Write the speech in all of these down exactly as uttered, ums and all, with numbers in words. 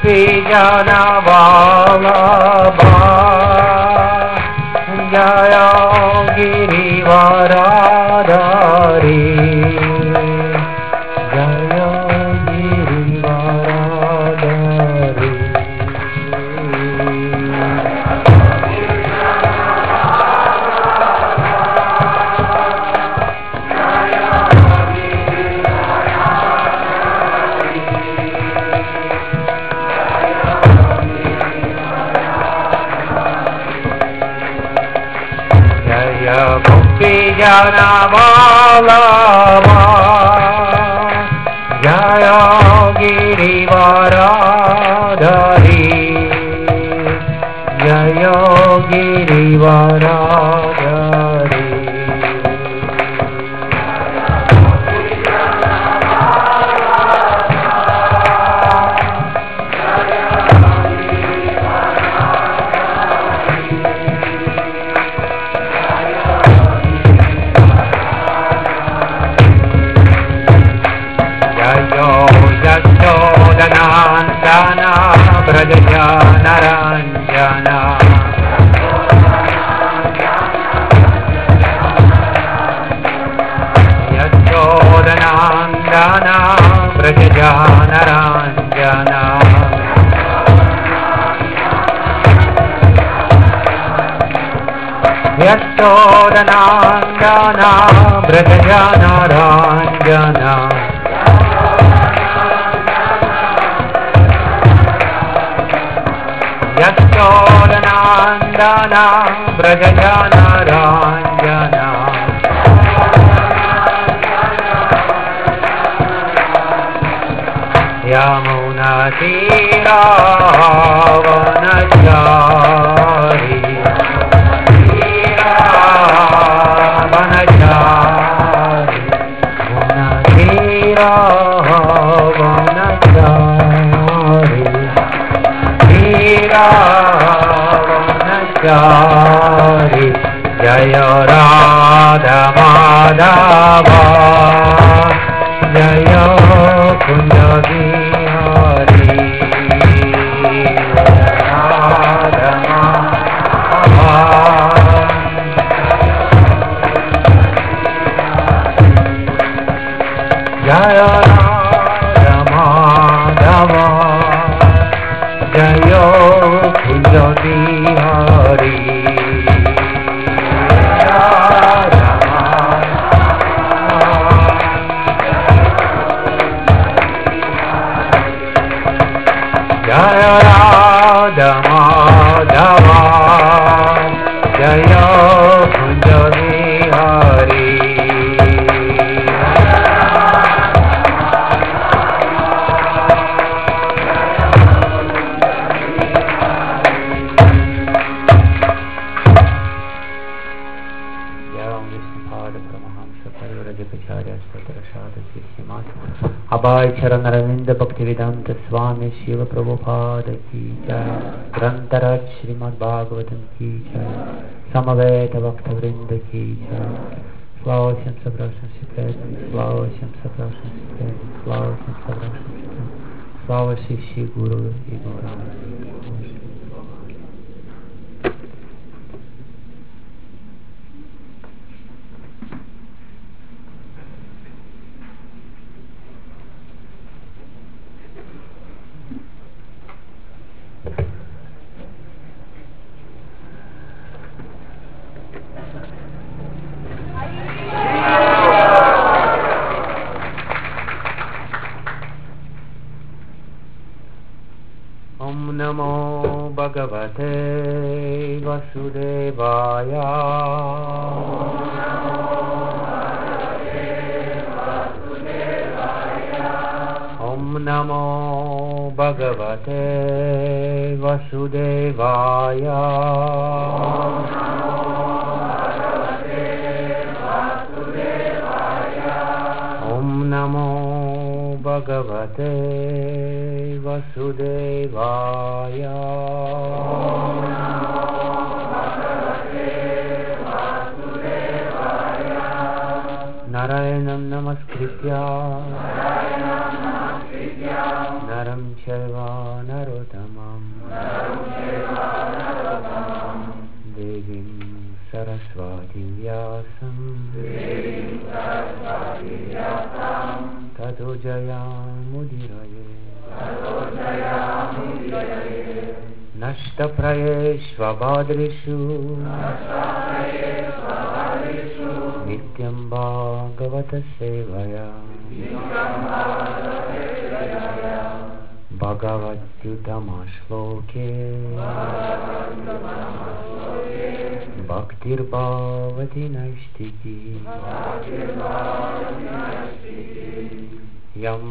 Gopijana Vallabha Jaya Girivaradhari Jaya Girivaradhari Gopijana Vallabha Jaya Girivaradhari Jaya Girivaradhari Nandana Brajajana Ranjana Yashodanandana Brajajana Ranjana Yashodanandana Brajajana Ranjana Yashodanandana Brajajana Ranjana Yamuna Tira Vanachari Tira Vanachari Yamuna Tira Vanachari Vanachari Jaya Radha Madhava Jaya Kunja Vihari Radha Madhava Jaya Radha Madhava Jaya Kunja Vihari Jaya Radha Madhava Jaya Kunja Vihari Abhay Charan Aravinda Bhaktivedanta Swami Shiva Prabhupada Ki Jai Grantaraj Srimad Bhagavatam Ki Jai Samaveta Bhakta Vrinda Ki Jai Flowers Sabrasam Sipredam Flowers Sabrasam Sipredam Flowers Sabrasam Sipredam Flowers Shri Guru Ignoram. Namo Bhagavate Vasudevaya Om Namo Bhagavate Vasudevaya Om Namo Bhagavate Vasudevaya Narayanam namaskritya Naram chaiva narottamam Devim saraswati vyasam Tato jayamudiraye Nashta prayeshvabhadrishu Nityam bhagavata sevaya Bhagavatyutama shloke Bhaktir bhavati naistiki Yam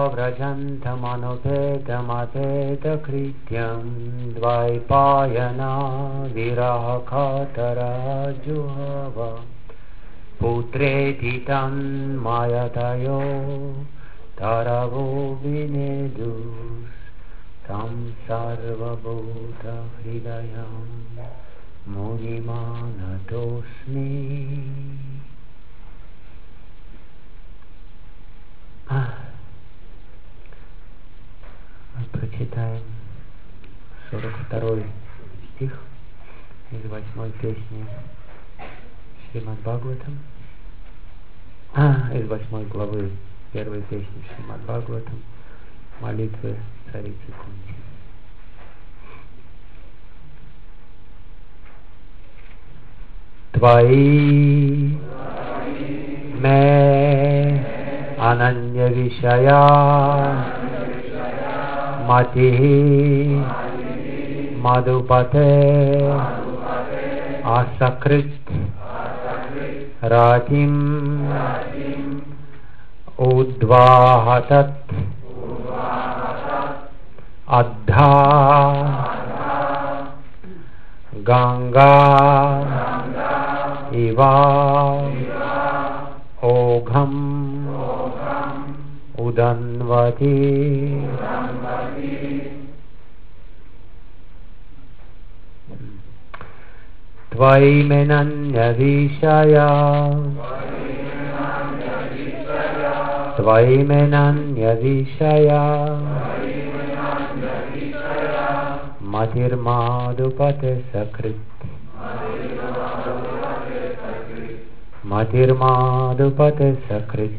pravrajantamanopetamateta krityam Dvaipayana virahakatara juhava Putreti tan mayatayo taravo vinedus Tam sarvabhuta hridayam Munimanatosmi. Прочитаем сорок второй стих из восьмой песни Шримад Бхагаватам, а, из восьмой главы первой песни Шримад Бхагаватам, молитвы царицы Кунти. Твои ме ананья вишая мати мадхупате асакрит ратим удвахатат аддха ганга ива огам уданвати. Твоименанья вишая Твоименанья вишая Матир мадхупате сакрит Матир мадхупате сакрит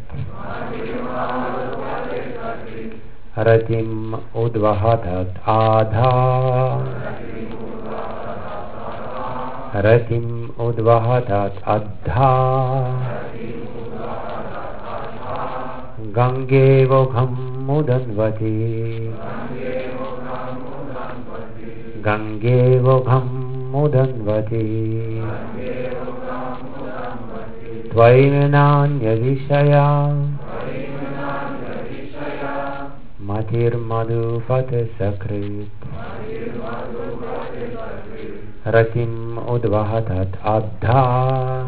Ратим удвахатат адха Ратим удвахатат аддха Ганге вогхам муданвати Ганге вогхам муданвати Твоименанья вишая Матир мадхупате сакрит Ратим удвахатат аддха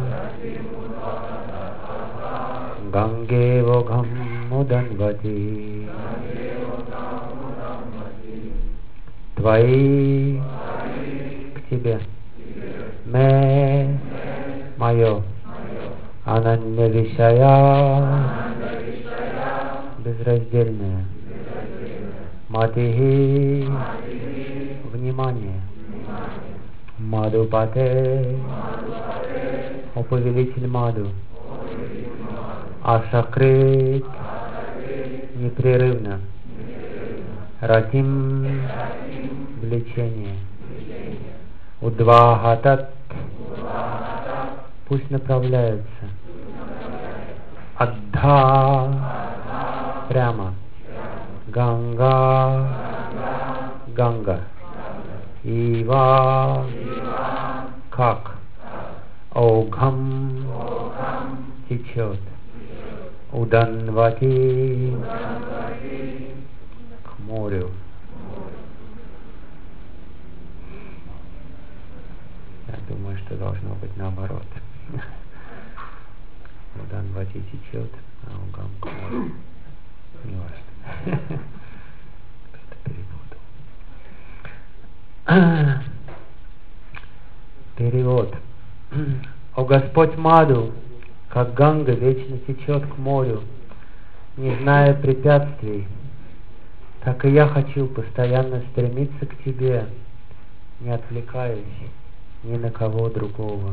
Ганге вогхам муданвати. Твои к тебе ме мое ананья вишая безраздельное матихи внимание мадхупате о повелитель Маду асакрит непрерывно ратим влечение удвахатат пусть направляется аддха прямо ганга ганга ива как огам течет уданвати к морю. Я думаю, что должно быть наоборот. Уданвати течет, а угам к морю. Не важно. Кто-то перепутал. Перевод. О Господь Маду, как Ганга вечно течет к морю, не зная препятствий, так и я хочу постоянно стремиться к тебе, не отвлекаясь ни на кого другого.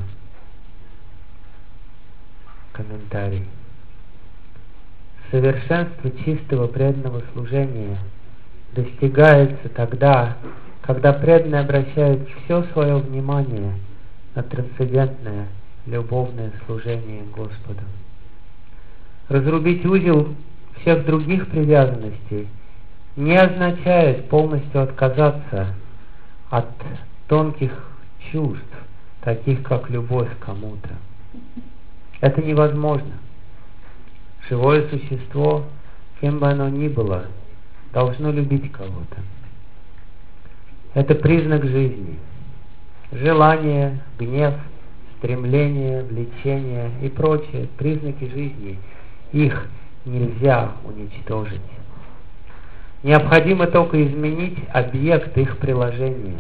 Комментарий. Совершенство чистого преданного служения достигается тогда, когда преданный обращает все свое внимание на трансцендентное любовное служение Господу. Разрубить узел всех других привязанностей не означает полностью отказаться от тонких чувств, таких как любовь к кому-то. Это невозможно. Живое существо, кем бы оно ни было, должно любить кого-то. Это признак жизни. Желание, гнев, стремление, влечение и прочие признаки жизни, их нельзя уничтожить. Необходимо только изменить объект их приложения.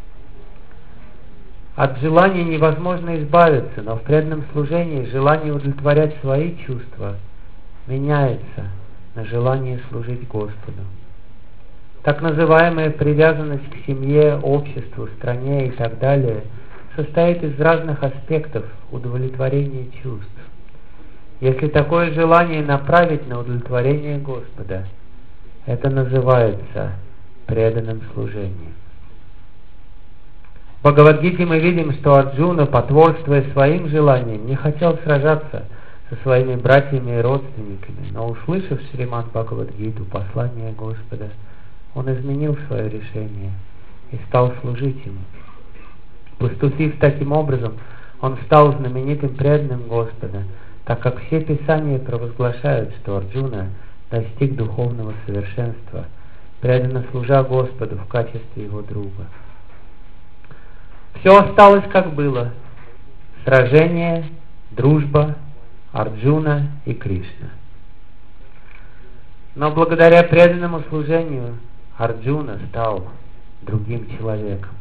От желания невозможно избавиться, но в преданном служении желание удовлетворять свои чувства меняется на желание служить Господу. Так называемая привязанность к семье, обществу, стране и так далее состоит из разных аспектов удовлетворения чувств. Если такое желание направить на удовлетворение Господа, это называется преданным служением. В Бхагавад-гите мы видим, что Арджуна, потворствуя своим желаниям, не хотел сражаться со своими братьями и родственниками, но, услышав Шримад Бхагавад-гиту, послание Господа, он изменил свое решение и стал служить ему. Поступив таким образом, он стал знаменитым преданным Господа, так как все писания провозглашают, что Арджуна достиг духовного совершенства, преданно служа Господу в качестве его друга. Все осталось как было: сражение, дружба, Арджуна и Кришна. Но благодаря преданному служению Арджуна стал другим человеком.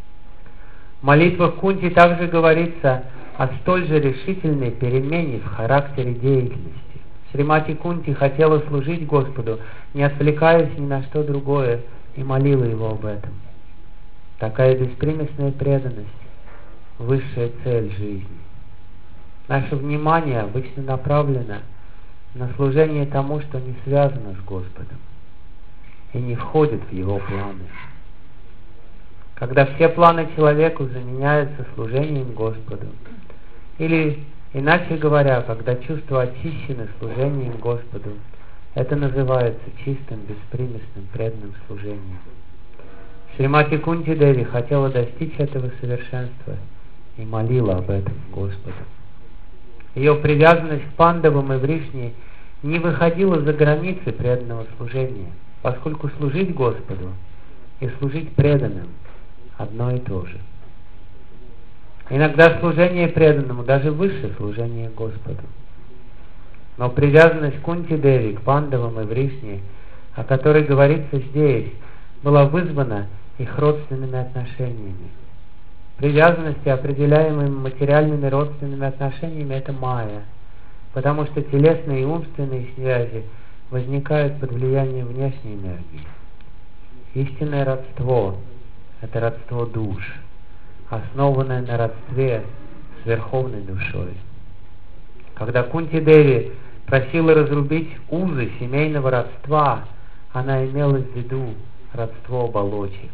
В молитвах Кунти также говорится о столь же решительной перемене в характере деятельности. Шримати Кунти хотела служить Господу, не отвлекаясь ни на что другое, и молила его об этом. Такая беспримесная преданность – высшая цель жизни. Наше внимание обычно направлено на служение тому, что не связано с Господом и не входит в его планы. Когда все планы человеку заменяются служением Господу, или, иначе говоря, когда чувства очищены служением Господу, это называется чистым, беспримесным, преданным служением. Шримати Кунти Деви хотела достичь этого совершенства и молила об этом Господу. Ее привязанность к Пандавам и Вришне не выходила за границы преданного служения, поскольку служить Господу и служить преданным одно и то же. Иногда служение преданному даже выше служения Господу. Но привязанность Кунти Деви к Пандавам и Вришне, о которой говорится здесь, была вызвана их родственными отношениями. Привязанности, определяемые материальными родственными отношениями, это майя, потому что телесные и умственные связи возникают под влиянием внешней энергии. Истинное родство – это родство душ, основанное на родстве с Верховной Душой. Когда Кунти Деви просила разрубить узы семейного родства, она имела в виду родство оболочек.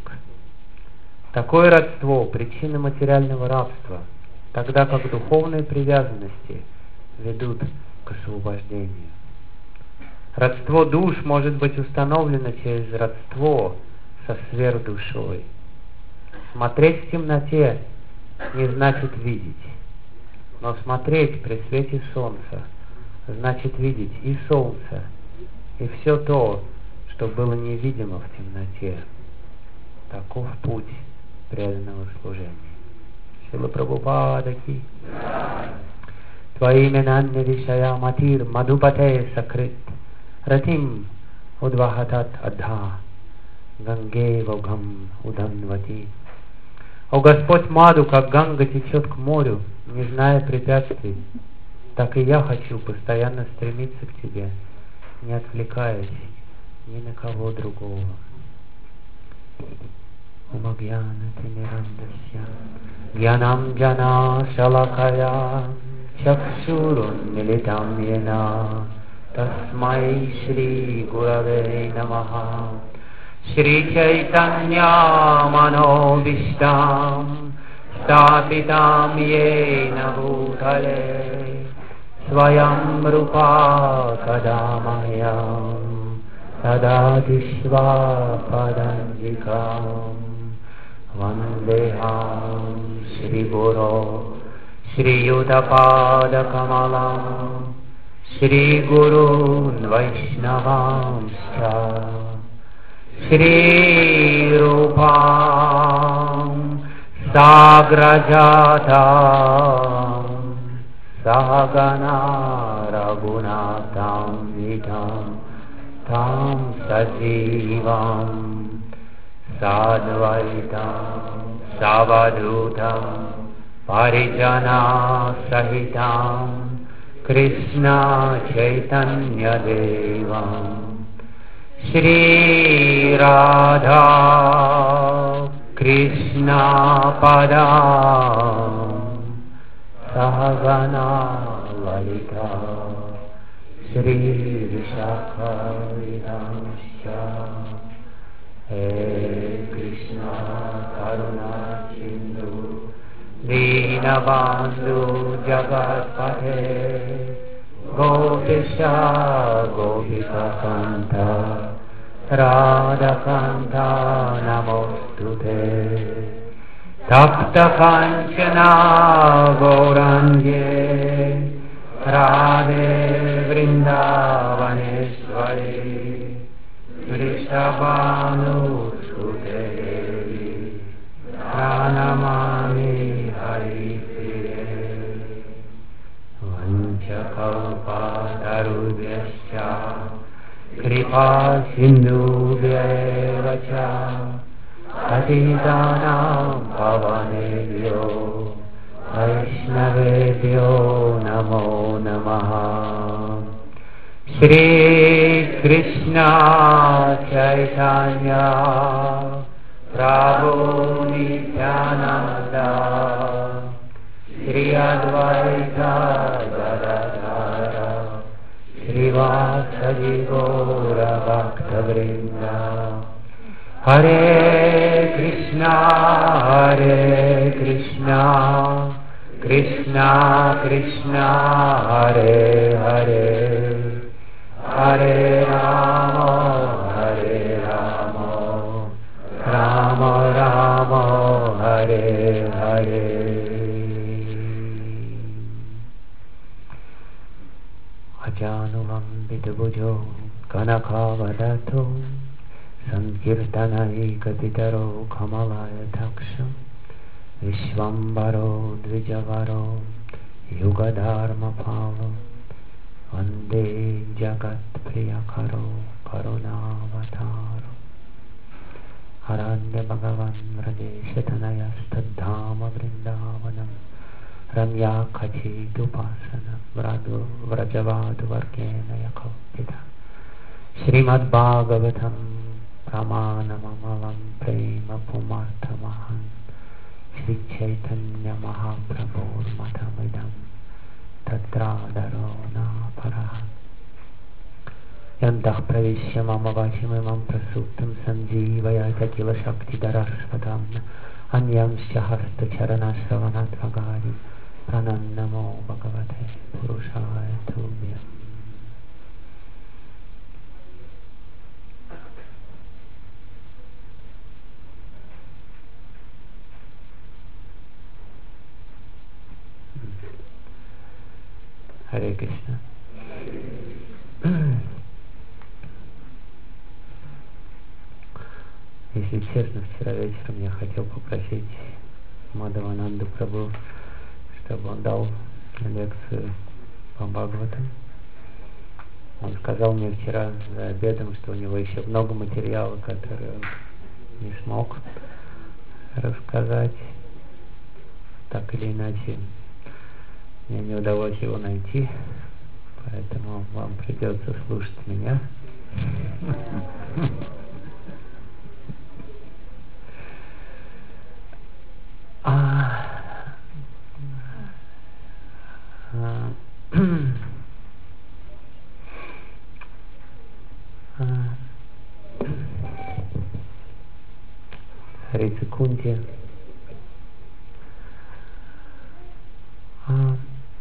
Такое родство – причина материального рабства, тогда как духовные привязанности ведут к освобождению. Родство душ может быть установлено через родство со сверхдушой. Смотреть в темноте не значит видеть, но смотреть при свете солнца значит видеть и солнце, и все то, что было невидимо в темноте. Таков путь преданного служения. Шрила Прабхупада ки. Твоими нанни вишая матир мадхупате сакрит ратим удвахатат адха ганге вогам уданвати. О Господь Маду, как Ганга течет к морю, не зная препятствий, так и я хочу постоянно стремиться к Тебе, не отвлекаясь ни на кого другого. Умагьянатимирандасья Гьянам джана шалакая чакшурунмилитам йена тасмай Шри Гураве намаха Шри Чайтanya Manobishtam Стапитам йена бхутале Сваям Рупа Кадамаям Сададишва Паданджикам Вандехам Шри Гуро Шри Ютапада Камалам Шри Гуру Вайшнавамсcha Шри Рупам Саграджатам Сагана Рагунатам Видам Там Садживам Садвайтам Савадутам Париджана Сахитам Кришна Чайтанья Девам Шри Радha Кришна Падам Сахагана Лалита Шри Вишакха Видамсcha He Krishna Karuna Sindhu Dinabandhu Jagatpate Gopisha Gopika Kanta Radha Kanta Namostute Tapta Kanchana Gaurange Radhe Vrindavaneshwari Vrishabhanu Sute Pranamami Hari Priye Vanchakalpa Tarubhyascha Kripa Sindhubhyaevacha Patitanam Pavanebhyo Vaishnavebhyo Namo Namaha Shri Krishna Chaitanya Prabhu Nityananda Shri Advaita Gadadhara Srivasadi Gaura Bhaktavrinda Hare Krishna Hare Krishna Krishna Krishna Hare Hare Hare Rama Hare Rama Rama Rama Hare Hare Ajanuvam Vidabhujo Kanakavadato Sankirtanaikapitaro Kamalaya Taksham Vishvambaro Dvijavaro Yugadharma Palo Vande Jagat Priyakaro Karunavataro Haranya Bhagavan Radeshatanaya Stadhama Vrindavanam Ramya Kachidupasana Vradu Vrajavadu Varkena Yakalpita Srimad Bhagavatam Pramanamamalam Prema Pumartamahan Shri Chaitanya Mahaprabhur Mathamidam Tatradarona Parahan Yantah Pravishya Mama Vachimamam Prasuptam Sanjivaya Jakila Shakti Darashvatam Anyamsya Hasta Charana Savanat Vagari Pranannamo Bhagavate Purushaya Tubhyam Харе Кришна. Если честно, вчера вечером я хотел попросить Мадхавананду Прабху, чтобы он дал лекцию по Бхагаватам. Он сказал мне вчера за обедом, что у него еще много материала, который он не смог рассказать так или иначе. Мне не удалось его найти, поэтому вам придется слушать меня. А, а, а, царица Кунти а,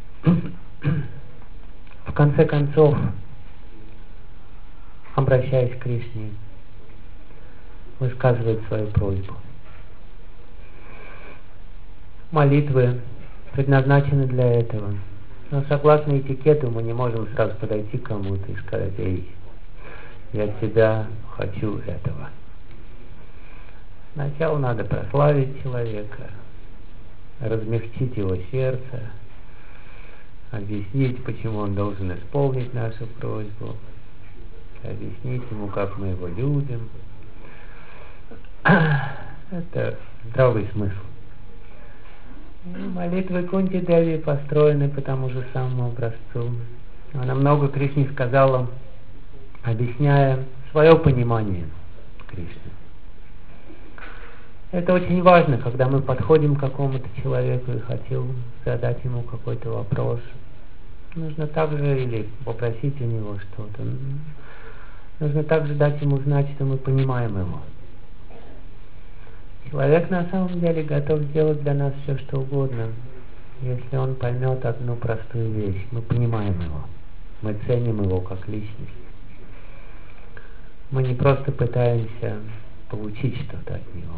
в конце концов, обращаясь к Кришне, высказывает свою просьбу. Молитвы предназначены для этого. Но согласно этикету мы не можем сразу подойти к кому-то и сказать: «Эй, я тебя хочу этого». Сначала надо прославить человека, размягчить его сердце, объяснить, почему он должен исполнить нашу просьбу, объяснить ему, как мы его любим. Это здравый смысл. И молитвы Кунти Деви построены по тому же самому образцу. Она много Кришне сказала, объясняя свое понимание Кришны. Это очень важно, когда мы подходим к какому-то человеку и хотим задать ему какой-то вопрос. Нужно также, или попросить у него что-то, нужно также дать ему знать, что мы понимаем его. Человек на самом деле готов сделать для нас все, что угодно, если он поймет одну простую вещь. Мы понимаем его, мы ценим его как личность. Мы не просто пытаемся получить что-то от него.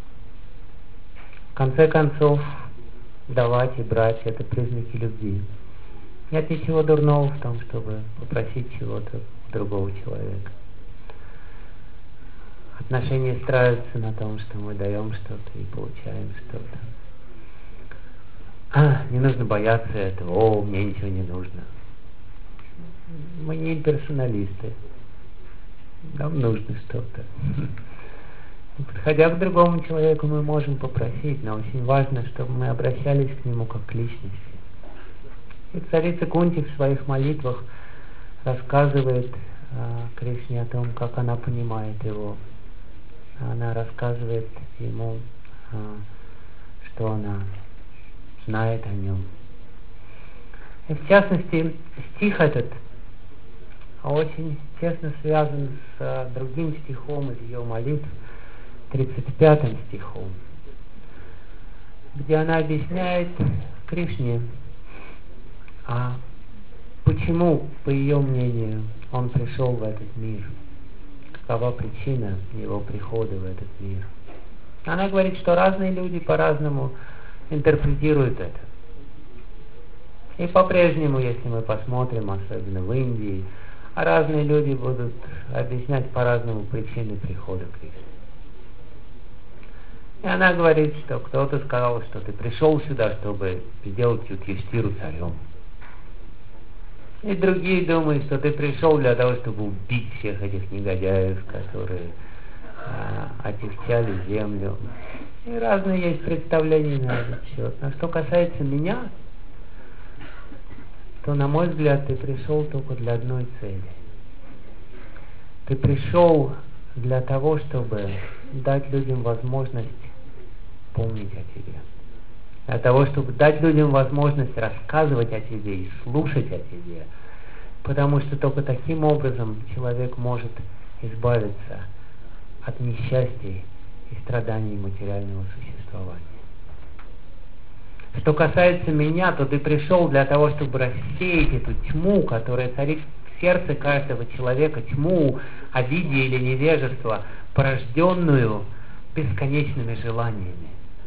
В конце концов, давать и брать — это признаки любви. Нет ничего дурного в том, чтобы попросить чего-то у другого человека. Отношения строятся на том, что мы даем что-то и получаем что-то. А, не нужно бояться этого. О, мне ничего не нужно. Мы не имперсоналисты. Нам нужно что-то. Подходя к другому человеку, мы можем попросить, но очень важно, чтобы мы обращались к нему как к личности. И царица Кунти в своих молитвах рассказывает э, Кришне о том, как она понимает его. Она рассказывает ему, э, что она знает о нем. И в частности, стих этот очень тесно связан с э, другим стихом из ее молитв, тридцать пятым стихом, где она объясняет Кришне, а почему, по ее мнению, он пришел в этот мир, какова причина его прихода в этот мир. Она говорит, что разные люди по-разному интерпретируют это. И по-прежнему, если мы посмотрим, особенно в Индии, разные люди будут объяснять по-разному причины прихода Кришны. И она говорит, что кто-то сказал, что ты пришел сюда, чтобы сделать Юдхиштхиру царем. И другие думают, что ты пришел для того, чтобы убить всех этих негодяев, которые а, отягчали землю. И разные есть представления на этот счет. А что касается меня, то, на мой взгляд, ты пришел только для одной цели. Ты пришел для того, чтобы дать людям возможность помнить о тебе. Для того, чтобы дать людям возможность рассказывать о тебе и слушать о тебе. Потому что только таким образом человек может избавиться от несчастий и страданий материального существования. Что касается меня, то ты пришел для того, чтобы рассеять эту тьму, которая царит в сердце каждого человека, тьму обиды или невежества, порожденную бесконечными желаниями.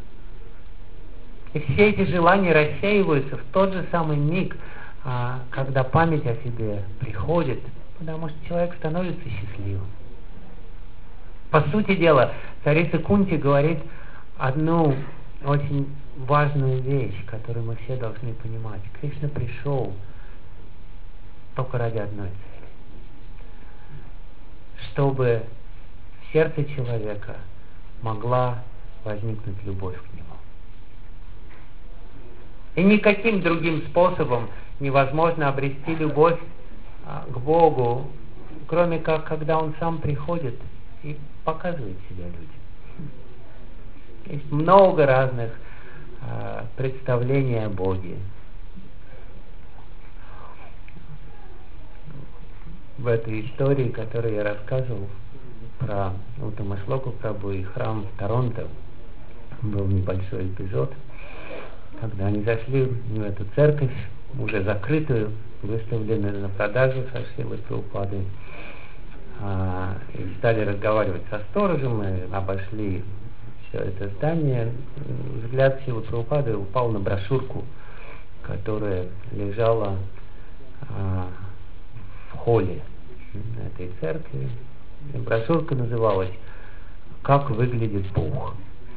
И все эти желания рассеиваются в тот же самый миг, когда память о себе приходит, потому что человек становится счастливым. По сути дела, царица Кунти говорит одну очень важную вещь, которую мы все должны понимать. Кришна пришел только ради одной цели. Чтобы в сердце человека могла возникнуть любовь к нему. И никаким другим способом невозможно обрести любовь к Богу, кроме как, когда Он сам приходит и показывает себя людям. Есть много разных э, представлений о Боге. В этой истории, которую я рассказывал про Уттама Шлоку Прабху и храм в Торонто, был небольшой эпизод, когда они зашли в эту церковь, уже закрытую, выставленную на продажу со Шрилой Прабхупадой, а, и стали разговаривать со сторожем, и обошли все это здание. Взгляд Шрилы Прабхупады упал на брошюрку, которая лежала а, в холле этой церкви. И брошюрка называлась «Как выглядит Бог».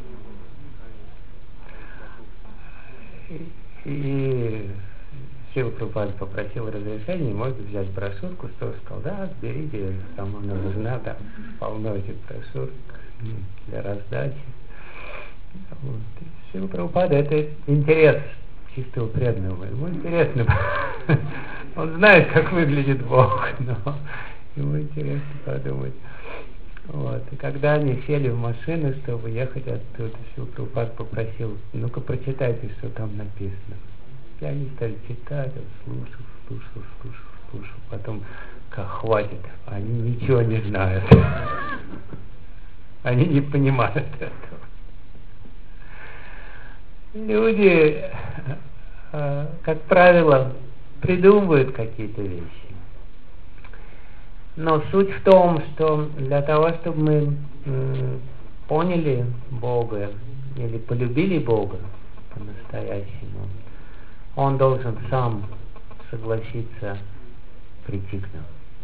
И, и Шрила Прабхупада попросил разрешения, может взять брошюрку, что сказал, да, берите, там она нужна, там полно этих брошюр для раздачи. Вот. Шрила Прабхупада — это интерес чистого преданного, ему интересно, он знает, как выглядит Бог, но ему интересно подумать. Вот. И когда они сели в машину, чтобы ехать оттуда, Шрила Прабхупада попросил, ну-ка прочитайте, что там написано. И они стали читать, он слушал, слушал, слушал, слушал. Потом, как хватит, они ничего не знают. Они не понимают этого. Люди, как правило, придумывают какие-то вещи. Но суть в том, что для того, чтобы мы м, поняли Бога или полюбили Бога по-настоящему, Он должен сам согласиться прийти к нам.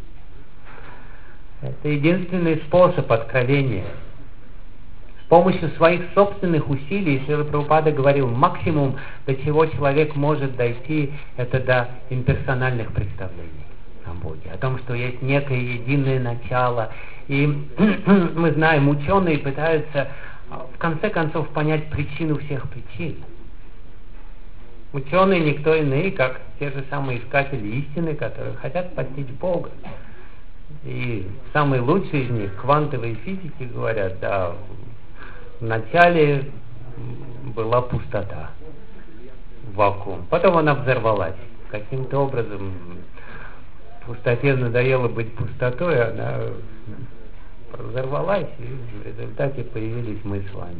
Это единственный способ откровения. С помощью своих собственных усилий, Шрила Прабхупада говорил, максимум, до чего человек может дойти, это до имперсональных представлений о Боге, о том, что есть некое единое начало. И мы знаем, ученые пытаются в конце концов понять причину всех причин. Ученые никто иные, как те же самые искатели истины, которые хотят постичь Бога. И самые лучшие из них, квантовые физики, говорят, да, в начале была пустота, вакуум, потом она взорвалась. Каким-то образом пустоте надоело быть пустотой, она взорвалась, и в результате появились мы с вами.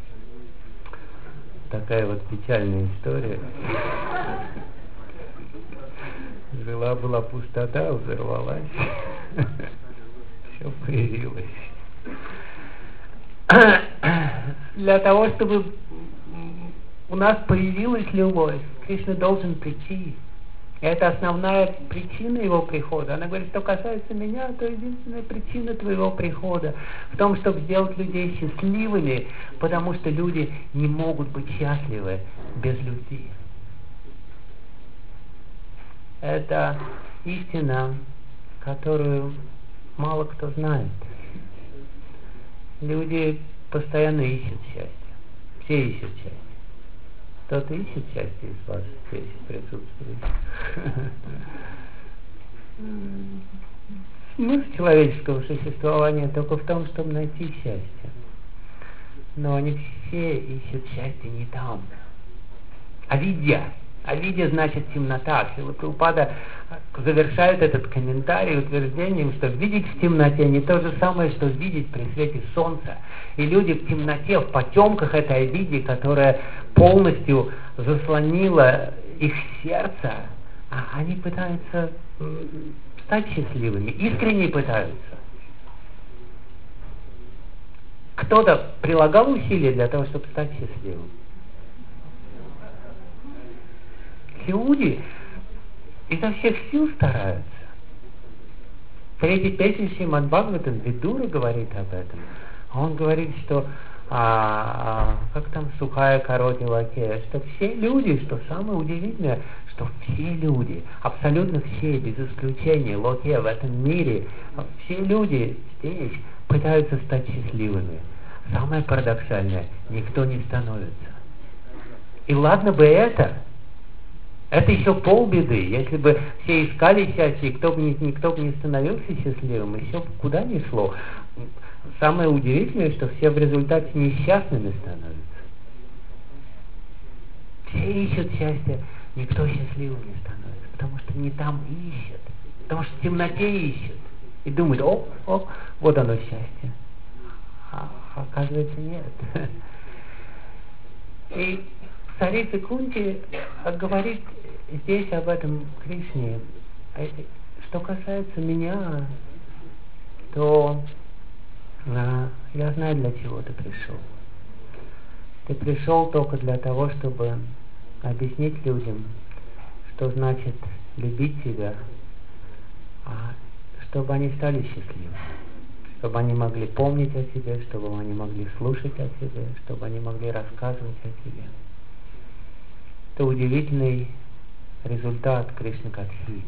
Такая вот печальная история. Жила-была пустота, взорвалась. Все появилось. Для того, чтобы у нас появилась любовь, Кришна должен прийти. Это основная причина его прихода. Она говорит, что касается меня, то единственная причина твоего прихода в том, чтобы сделать людей счастливыми, потому что люди не могут быть счастливы без любви. Это истина, которую мало кто знает. Люди постоянно ищут счастье. Все ищут счастье. Кто-то ищет счастье из вас здесь присутствует. Смысл человеческого существования только в том, чтобы найти счастье. Но они все ищут счастье не там. Авидья. Авидья значит темнота. Шрила Прабхупада завершает этот комментарий утверждением, что видеть в темноте не то же самое, что видеть при свете солнца. И люди в темноте, в потемках этой авидьи, которая полностью заслонила их сердце, а они пытаются стать счастливыми, искренне пытаются. Кто-то прилагал усилия для того, чтобы стать счастливым. Люди изо всех сил стараются. В третьей песне Шримад Бхагаватам Видура говорит об этом. Он говорит, что а, как там сухая короти лаке, что все люди, что самое удивительное, что все люди, абсолютно все, без исключения, локе в этом мире, все люди здесь пытаются стать счастливыми. Самое парадоксальное, никто не становится. И ладно бы это, Это еще полбеды. Если бы все искали счастье, и кто бы не, никто бы не становился счастливым, еще бы куда ни шло. Самое удивительное, что все в результате несчастными становятся. Все ищут счастье, никто счастливым не становится, потому что не там ищет, потому что в темноте ищет. И думает, о, о, вот оно счастье. А оказывается, нет. И царица Кунти говорит здесь об этом Кришне. Что касается меня, то а, я знаю, для чего ты пришел. Ты пришел только для того, чтобы объяснить людям, что значит любить тебя, а чтобы они стали счастливы, чтобы они могли помнить о себе, чтобы они могли слушать о себе, чтобы они могли рассказывать о себе. Это удивительный результат Кришна-катхи.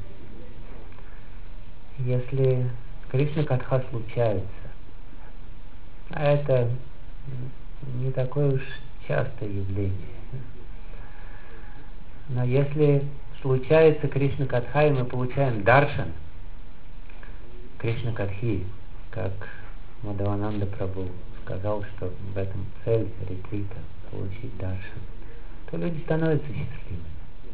Если Кришна-катха случается, а это не такое уж частое явление, но если случается Кришна-катха, и мы получаем даршан Кришна-катхи, как Мадхавананда Прабху сказал, что в этом цель ретрита — получить даршан, то люди становятся счастливыми.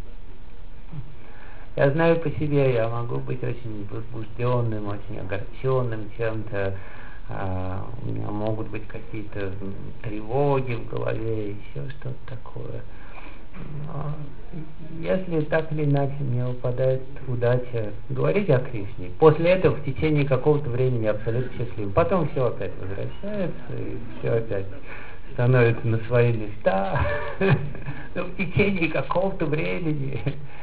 Я знаю по себе, я могу быть очень возбужденным, очень огорченным чем-то, а, у меня могут быть какие-то тревоги в голове, еще что-то такое. Но если так или иначе мне выпадает удача говорить о Кришне, после этого в течение какого-то времени абсолютно счастлив. Потом все опять возвращается, и все опять становится на свои места. Но в течение какого-то времени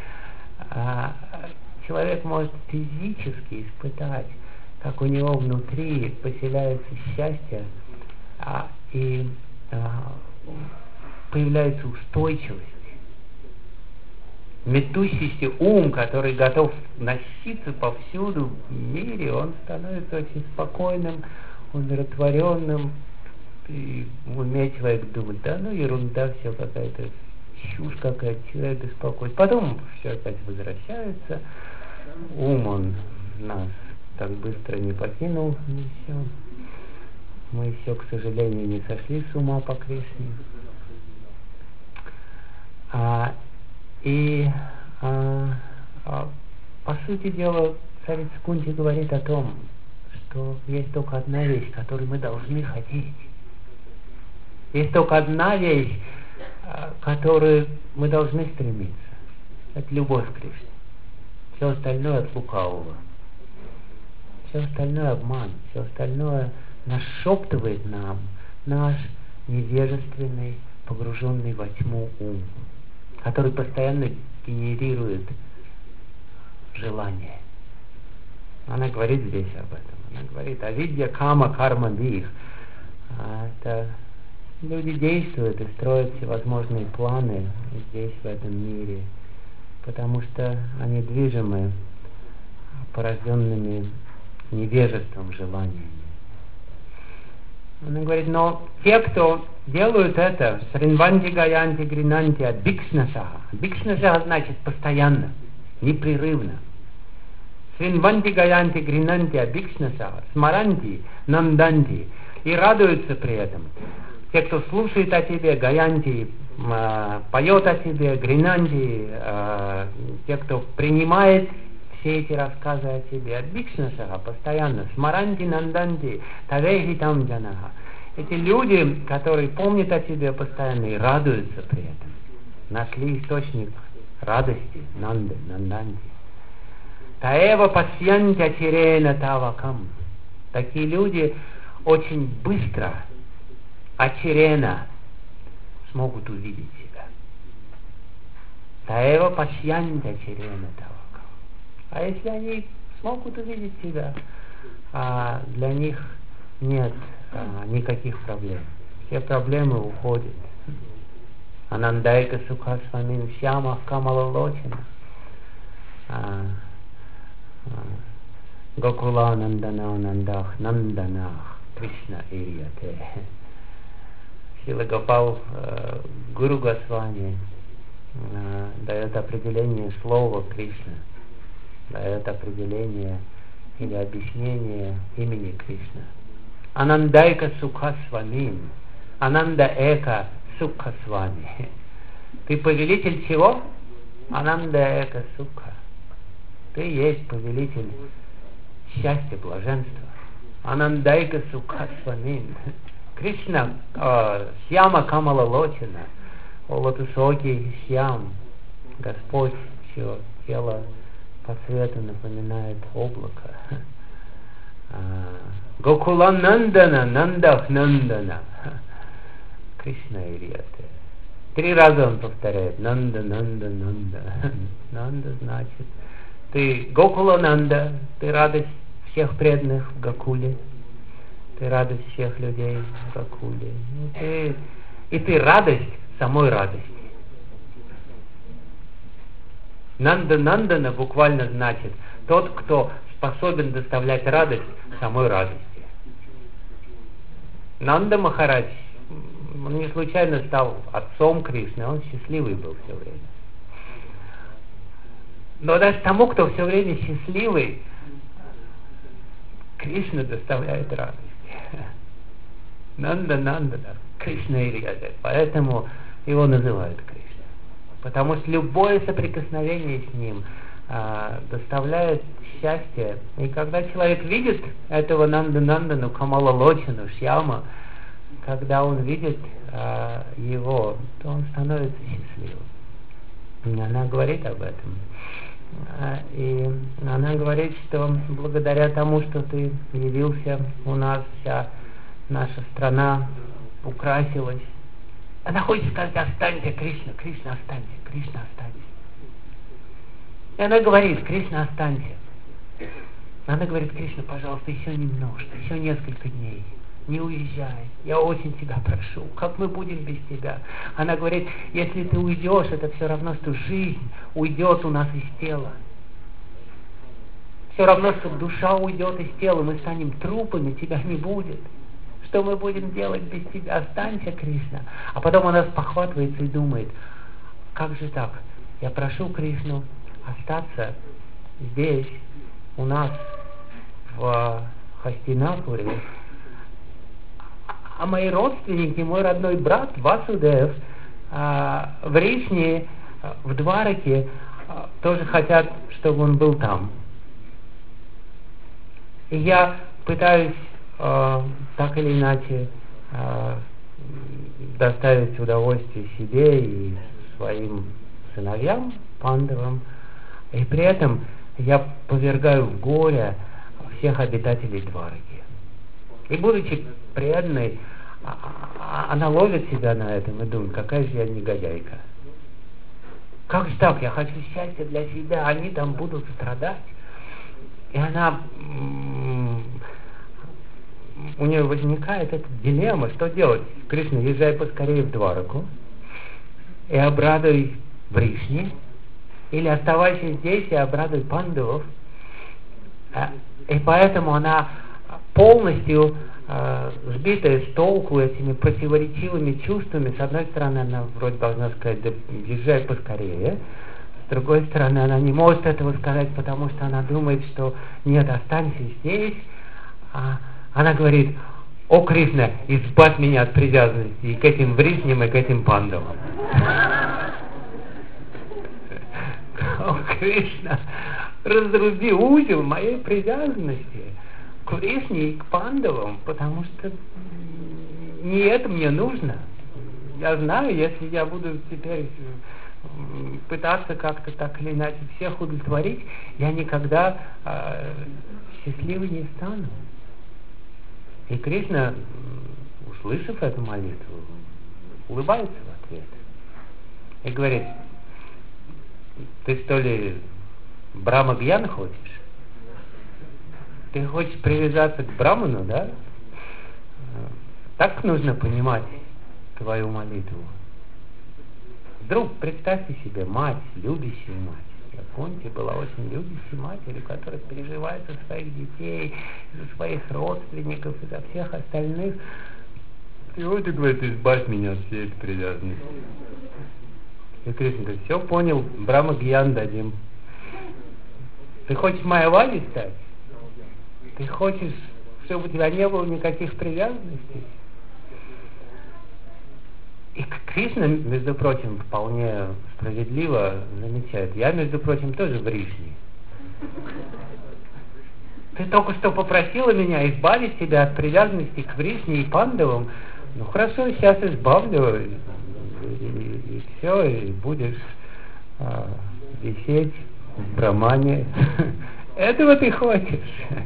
человек может физически испытать, как у него внутри поселяется счастье, и появляется устойчивость. Метущийся ум, который готов носиться повсюду в мире, он становится очень спокойным, умиротворенным, и в уме человек думает, да ну ерунда, все какая-то чушь какая-то, человек беспокоит. Потом все опять возвращается, ум он нас так быстро не покинул, и все. Мы еще, к сожалению, не сошли с ума по Кришне. А, и а, а, по сути дела, царица Кунти говорит о том, что есть только одна вещь, которую мы должны хотеть. Есть только одна вещь, которую мы должны стремиться. Это любовь к Кришне. Все остальное от лукавого. Все остальное обман. Все остальное нашептывает нам наш невежественный, погруженный во тьму ум, который постоянно генерирует желание. Она говорит здесь об этом. Она говорит о виде кама карма дих. Это люди действуют и строят всевозможные планы здесь, в этом мире, потому что они движимы порожденными невежеством, желаниями. Она говорит, но те, кто делают это, сринванти гаянти гринанти от бикшнасаха. Бикшнасаха значит постоянно, непрерывно. Сринванти гаянти гринанти от бикшнасаха, смаранти, нанданти. И радуются при этом. Те, кто слушает о тебе, гаянти, э, поет о тебе, гринанти, э, те, кто принимает все эти рассказы о тебе, от бикшнасаха постоянно, смаранти, нанданти, тавехи там джанаха. Эти люди, которые помнят о тебе постоянно и радуются при этом, нашли источник радости, нанды, нанданти. Таева пасьянтя тирена тавакам. Такие люди очень быстро, ачирена, смогут увидеть себя. Таева пасьянтя тирена тавакам. А если они смогут увидеть себя, а для них нет а, никаких проблем. Все проблемы уходят. Анандайка сукха свамин сьяма камалалочина. Гокула нандана нандах нанданах Кришна ирияте. Шрила Гопал, Гуру Госвами э, дает определение слова Кришна, дает определение или объяснение имени Кришна. Анандайка Сукха Свамим. Ананда Эка Сукха Свами. Ты повелитель чего? Ананда Эка Сукха. Ты есть повелитель счастья, блаженства. Анандайка Сукха Свамим. Кришна, э, Сьяма Камала Лочина, о лотусоки Сьям, Господь, чье тело по цвету напоминает облако. Гокула Нандана, Нандах Нандана. Кришна Ирияте. Три раза он повторяет. Нанда, Нанда, Нанда. Нанда значит, ты Гокула Нанда, ты радость всех преданных в Гокуле. Ты радость всех людей в Гокуле. И ты, и ты радость самой радости. Нанда Нандана буквально значит тот, кто способен доставлять радость самой радости. Нанда Махарадж, он не случайно стал отцом Кришны, он счастливый был все время. Но даже тому, кто все время счастливый, Кришна доставляет радость. Нанда Нанда, Кришна Ирияте. Поэтому его называют Кришна. Потому что любое соприкосновение с ним а, доставляет счастье. И когда человек видит этого Нанда Нандану, Камала Лочину, Шьяма, когда он видит а, его, то он становится счастливым. Она говорит об этом. А, и она говорит, что благодаря тому, что ты явился у нас, вся наша страна украсилась. Она хочет сказать: останься, Кришна, Кришна, останься, Кришна, останься. И она говорит: Кришна, останься. Она говорит: Кришна, пожалуйста, еще немножко, еще несколько дней. Не уезжай, я очень тебя прошу. Как мы будем без тебя? Она говорит: если ты уйдешь, это все равно, что жизнь уйдет у нас из тела. Все равно, что душа уйдет из тела, мы станем трупами, тебя не будет. Что мы будем делать без тебя? Останься, Кришна. А потом она спохватывается и думает: как же так? Я прошу Кришну остаться здесь, у нас, в Хастинапуре, а мои родственники, мой родной брат Васудев а, в Ришне, в Двараке, а, тоже хотят, чтобы он был там. И я пытаюсь а, так или иначе а, доставить удовольствие себе и своим сыновьям, пандавам, и при этом я повергаю в горе всех обитателей Двараки. И будучи преданной, она ловит себя на этом и думает: какая же я негодяйка. Как же так? Я хочу счастья для себя, они там будут страдать. И она, у нее возникает эта дилемма, что делать? Кришна, езжай поскорее в Двараку и обрадуй Вришни, или оставайся здесь и обрадуй пандавов. И поэтому она полностью э, сбитая с толку этими противоречивыми чувствами. С одной стороны, она вроде должна сказать: да езжай поскорее. С другой стороны, она не может этого сказать, потому что она думает, что нет, останься здесь. А она говорит: о, Кришна, избавь меня от привязанности и к этим Вришням, и к этим пандавам. О, Кришна, разруби узел моей привязанности к Вришне и к пандавам, потому что не это мне нужно. Я знаю, если я буду теперь пытаться как-то так или иначе всех удовлетворить, я никогда э, счастливой не стану. И Кришна, услышав эту молитву, улыбается в ответ и говорит: ты что ли Брахма-гьян хочешь? Ты хочешь привязаться к Браману, да? Так нужно понимать твою молитву. Вдруг представьте себе мать, любящую мать. Кунти была очень любящей матерью, которая переживает за своих детей, за своих родственников и за всех остальных. И вот и говорит: избавь меня от всей этой привязанности. И Кришна говорит, все понял, Брахма Гьян дадим. Ты хочешь Майявади стать? Ты хочешь, чтобы у тебя не было никаких привязанностей? И Кришна, между прочим, вполне справедливо замечает. Я, между прочим, тоже Вришни. Ты только что попросила меня избавить тебя от привязанности к Вришне и Пандавам. Ну хорошо, сейчас избавлю, и, и, и все, и будешь а, висеть в Брамане. Этого ты хочешь?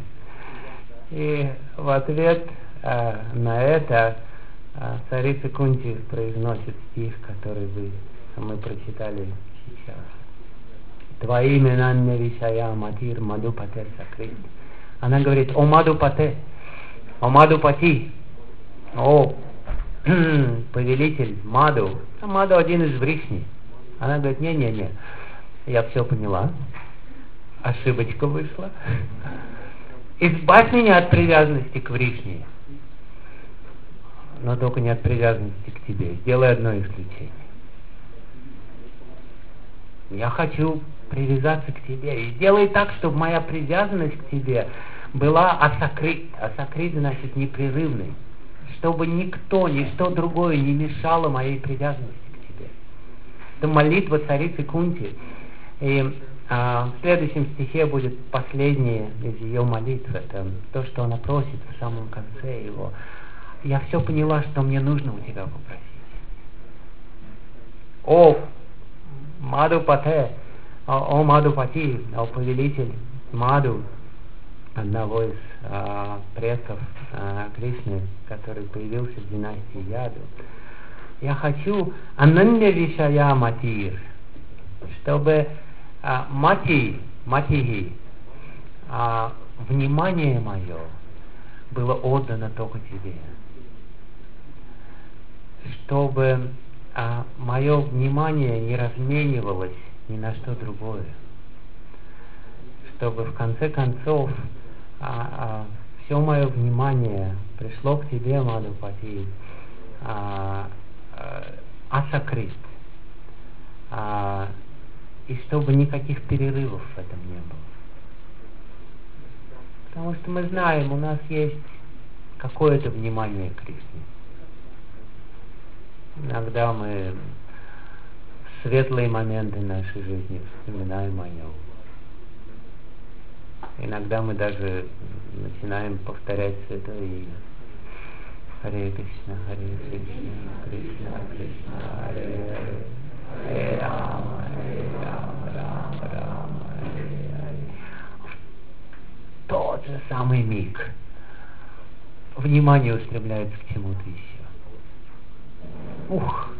И в ответ а, на это а, царица Кунти произносит стих, который вы, мы прочитали сейчас. Твои имена не вишая матир Мадхупате Сакрит. Она говорит, о Мадхупате, о Мадхупати, о повелитель Мадху. А Мадху один из Вришни. Она говорит, не-не-не, я все поняла, ошибочка вышла. Избавь меня от привязанности к Вришне, но только не от привязанности к тебе. Сделай одно исключение. Я хочу привязаться к тебе. И сделай так, чтобы моя привязанность к тебе была асакрит. Асакрит значит непрерывной. Чтобы никто, ничто другое не мешало моей привязанности к тебе. Это молитва царицы Кунти. И а, в следующем стихе будет последнее из ее молитв. Это то, что она просит в самом конце его. Я все поняла, что мне нужно у тебя попросить. О, Мадхупате, о Мадхупати, о повелитель Мадху, одного из а, предков а, Кришны, который появился в династии Яду. Я хочу Ананья Вишая Матир, чтобы а, Мати, Матихи, а, внимание мое было отдано только тебе. Чтобы а, мое внимание не разменивалось ни на что другое. Чтобы в конце концов а, а, все мое внимание пришло к тебе, Мадхупати, а, а, асакрит. А, и чтобы никаких перерывов в этом не было. Потому что мы знаем, у нас есть какое-то внимание к Кришне. Иногда мы в светлые моменты нашей жизни вспоминаем о нем. Иногда мы даже начинаем повторять святое имя. Харе Кришна, Харе Кришна, Кришна Кришна, Харе Харе, Харе Рама, Харе Рама, Рама Рама, Харе Харе. В тот же самый миг внимание устремляется к чему-то еще. Ух!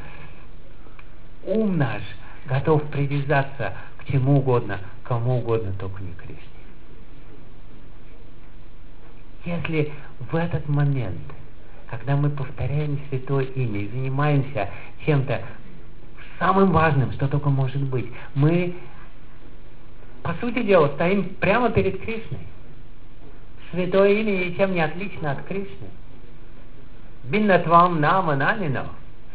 Ум наш готов привязаться к чему угодно, кому угодно, только не к Кришне. Если в этот момент, когда мы повторяем святое имя и занимаемся чем-то самым важным, что только может быть, мы, по сути дела, стоим прямо перед Кришной. Святое имя ничем не отлично от Кришны. Биннатвам нама нанино.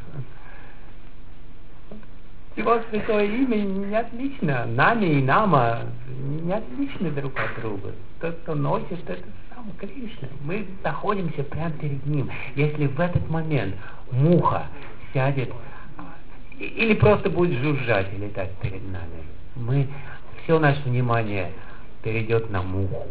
Его святое имя не отлично. Нами и нама не отличны друг от друга. Тот, кто носит, это сам Кришна. Мы находимся прямо перед ним. Если в этот момент муха сядет или просто будет жужжать и летать перед нами, мы, все наше внимание перейдет на муху.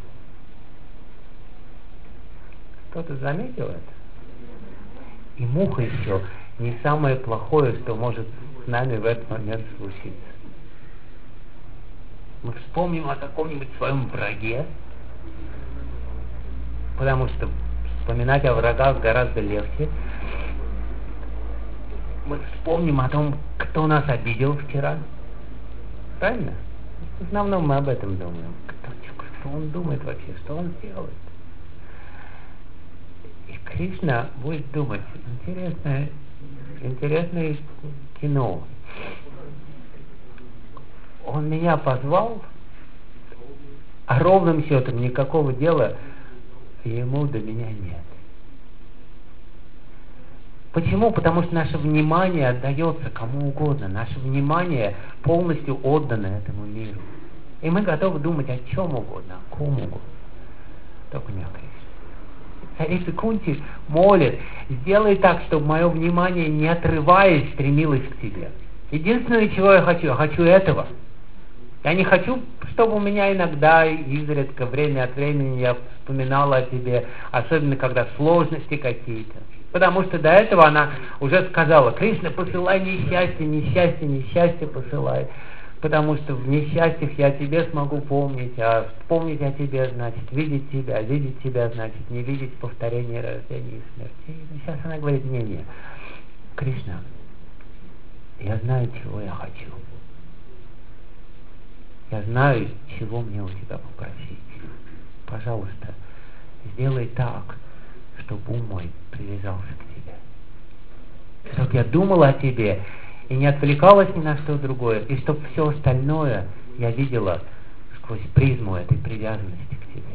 Кто-то заметил это? И муха еще не самое плохое, что может с нами в этот момент случиться. Мы вспомним о каком-нибудь своем враге, потому что вспоминать о врагах гораздо легче. Мы вспомним о том, кто нас обидел вчера. Правильно? В основном мы об этом думаем. Кто, что он думает вообще, что он делает? И Кришна будет думать, интересное, интересное кино. Он меня позвал, а ровным счетом никакого дела ему до меня нет. Почему? Потому что наше внимание отдается кому угодно. Наше внимание полностью отдано этому миру. И мы готовы думать о чем угодно, о ком угодно. Только не о Кришне. Царица Кунти молит: сделай так, чтобы мое внимание, не отрываясь, стремилось к тебе. Единственное, чего я хочу, я хочу этого. Я не хочу, чтобы у меня иногда, изредка, время от времени я вспоминала о тебе, особенно когда сложности какие-то. Потому что до этого она уже сказала: Кришна, посылай несчастье, несчастье, несчастье посылай. Потому что в несчастьях я о тебе смогу помнить, а помнить о тебе значит видеть тебя, видеть тебя значит не видеть повторения рождения и смерти. И сейчас она говорит: не-не, Кришна, я знаю, чего я хочу. Я знаю, чего мне у тебя попросить. Пожалуйста, сделай так, чтобы ум мой привязался к тебе. Чтобы я думала о тебе и не отвлекалась ни на что другое. И чтобы все остальное я видела сквозь призму этой привязанности к тебе.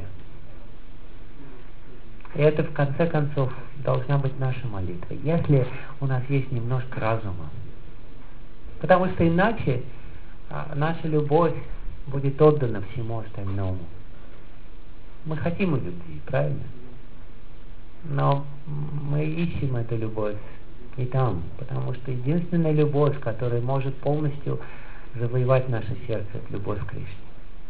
И это, в конце концов, должна быть наша молитва. Если у нас есть немножко разума. Потому что иначе а, наша любовь будет отдана всему остальному. Мы хотим любви, правильно? Но мы ищем эту любовь не там, потому что единственная любовь, которая может полностью завоевать наше сердце, это любовь к Кришне.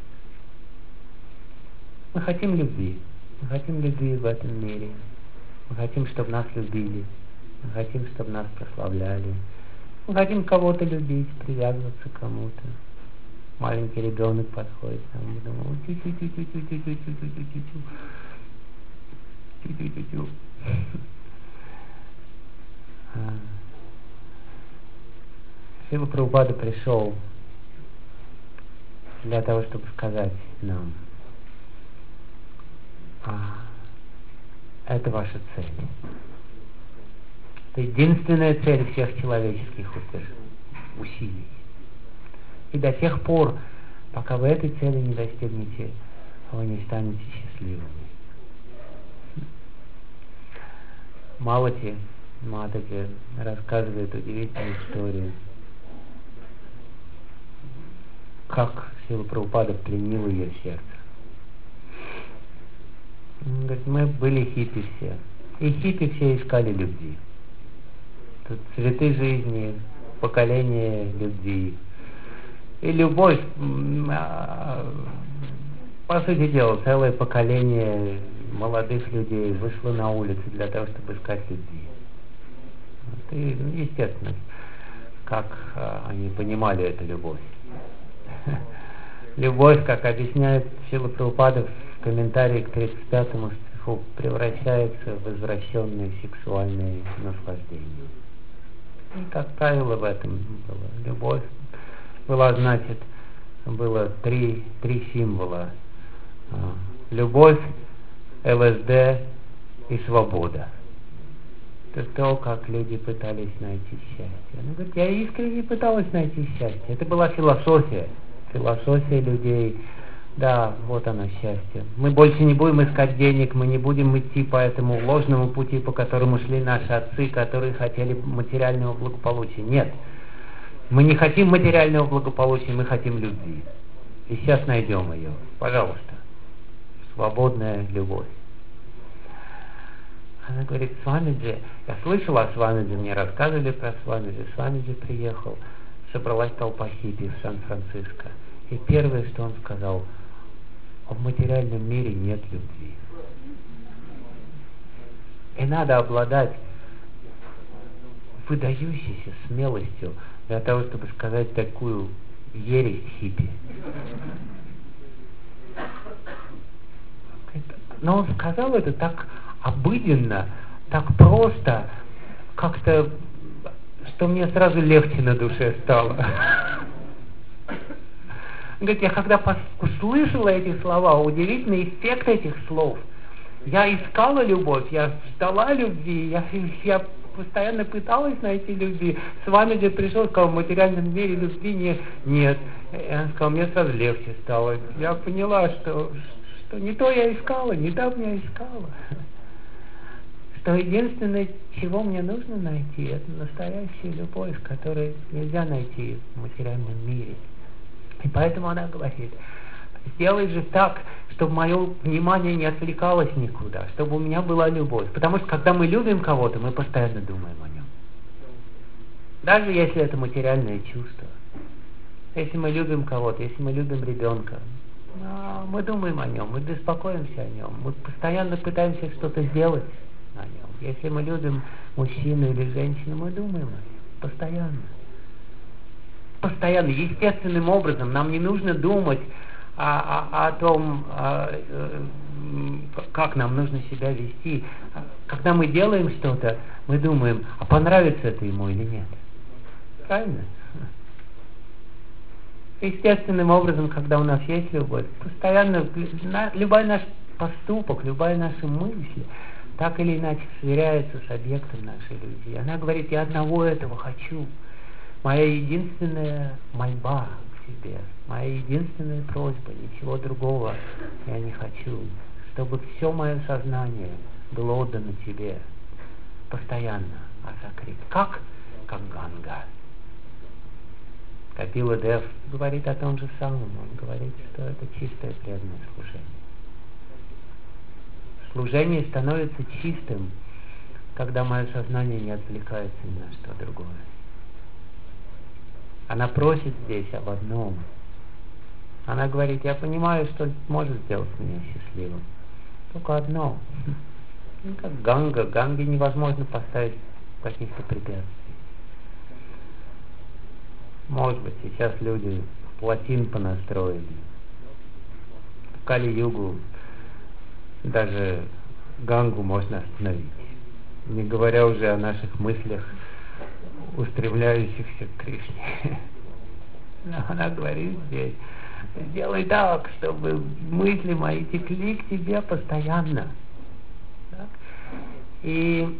Мы хотим любви, мы хотим любви в этом мире, мы хотим, чтобы нас любили, мы хотим, чтобы нас прославляли, мы хотим кого-то любить, привязываться к кому-то. Маленький ребенок подходит к нам и думает: тю-тю-тю-тю-тю-тю-тю-тю-тю-тю-тю. Тю-тю-тю-тю. Шрила Прабхупада пришел для того, чтобы сказать нам: а, это ваша цель. Это единственная цель всех человеческих усилий. И до тех пор, пока вы этой цели не достигнете, вы не станете счастливыми. Малати Матаджи рассказывает удивительную историю, как Шрила Прабхупада пленил ее сердце. Он говорит: мы были хиппи все. И хиппи все искали любви. Тут цветы жизни, поколение любви. И любовь, по сути дела, целое поколение молодых людей вышло на улицу для того, чтобы искать любви. Вот, и, естественно, как а, они понимали эту любовь. Любовь, как объясняет Шрила Прабхупада в комментарии к тридцать пятому стиху, превращается в извращенные сексуальные наслаждения. И, как правило, в этом было. Любовь была, значит, было три, три символа. Любовь, ЛСД и свобода. Это то, как люди пытались найти счастье. Она говорит: я искренне пыталась найти счастье. Это была философия. Философия людей. Да, вот оно счастье. Мы больше не будем искать денег, мы не будем идти по этому ложному пути, по которому шли наши отцы, которые хотели материального благополучия. Нет. Мы не хотим материального благополучия, мы хотим любви. И сейчас найдем ее. Пожалуйста. Свободная любовь. Она говорит: Свамиджи, я слышала о Свамиджи, мне рассказывали про Свамиджи. Свамиджи приехал, собралась толпа хиппи в Сан-Франциско. И первое, что он сказал: в материальном мире нет любви. И надо обладать выдающейся смелостью для того, чтобы сказать такую ересь хиппи. Но он сказал это так обыденно, так просто, как-то, что мне сразу легче на душе стало. Он говорит: я когда услышала эти слова, удивительный эффект этих слов, я искала любовь, я ждала любви, я, я постоянно пыталась найти любви. С вами же пришел, сказал: в материальном мире любви не, нет. И он сказал: мне сразу легче стало. Я поняла, что, что не то я искала, недавно я искала. что единственное, чего мне нужно найти, это настоящая любовь, которую нельзя найти в материальном мире. И поэтому она говорит, сделай же так, чтобы мое внимание не отвлекалось никуда, чтобы у меня была любовь. Потому что когда мы любим кого-то, мы постоянно думаем о нем. Даже если это материальное чувство. Если мы любим кого-то, если мы любим ребенка, мы думаем о нем, мы беспокоимся о нем, мы постоянно пытаемся что-то сделать о нем. Если мы любим мужчину или женщину, мы думаем о нем постоянно. Постоянно, естественным образом. Нам не нужно думать о, о, о том, о, как нам нужно себя вести. Когда мы делаем что-то, мы думаем, а понравится это ему или нет. Правильно? Естественным образом, когда у нас есть любовь, постоянно любой наш поступок, любая наша мысль так или иначе сверяется с объектом нашей любви. Она говорит, я одного этого хочу. Моя единственная мольба к тебе, моя единственная просьба, ничего другого я не хочу, чтобы все мое сознание было отдано тебе постоянно, асакрит. Как? Как Ганга. Капила Дев говорит о том же самом. Он говорит, что это чистое преданное служение. Служение становится чистым, когда мое сознание не отвлекается ни на что другое. Она просит здесь об одном. Она говорит, я понимаю, что может сделать меня счастливым. Только одно. Ну, как Ганга. Ганге невозможно поставить каких-то препятствий. Может быть, сейчас люди плотин понастроили. В Кали-югу даже Гангу можно остановить. Не говоря уже о наших мыслях, устремляющихся к Кришне. Но она говорит здесь, сделай так, чтобы мысли мои текли к тебе постоянно. Так? И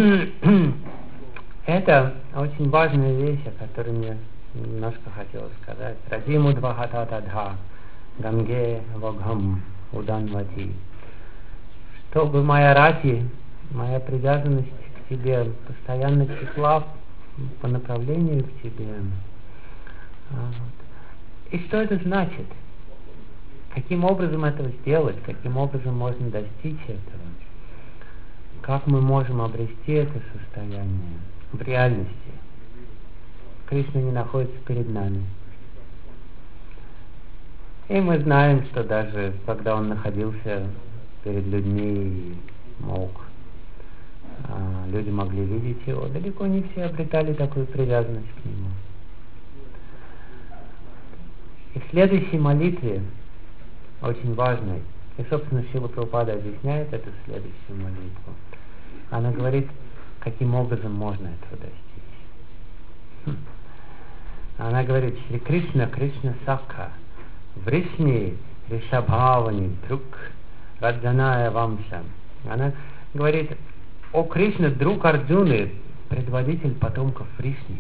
это очень важная вещь, о которой мне немножко хотелось сказать. Радиму двахата тадха, ганге вагхам уданвати. Чтобы моя рати, моя привязанность к тебе постоянно текла по направлению к тебе. И что это значит? Каким образом этого сделать? Каким образом можно достичь этого? Как мы можем обрести это состояние в реальности? Кришна не находится перед нами. И мы знаем, что даже когда он находился перед людьми и мог, а, люди могли видеть его, далеко не все обретали такую привязанность к нему. И в следующей молитве, очень важной, и, собственно, Шрила Прабхупада объясняет эту следующую молитву, она говорит, каким образом можно этого достичь. Она говорит, Шри Кришна, Кришна Сакха, Вришни, Ришабхавани, Друг, Раджаная Вамша. Она говорит, о Кришна, друг Арджуны, предводитель потомков Вришни.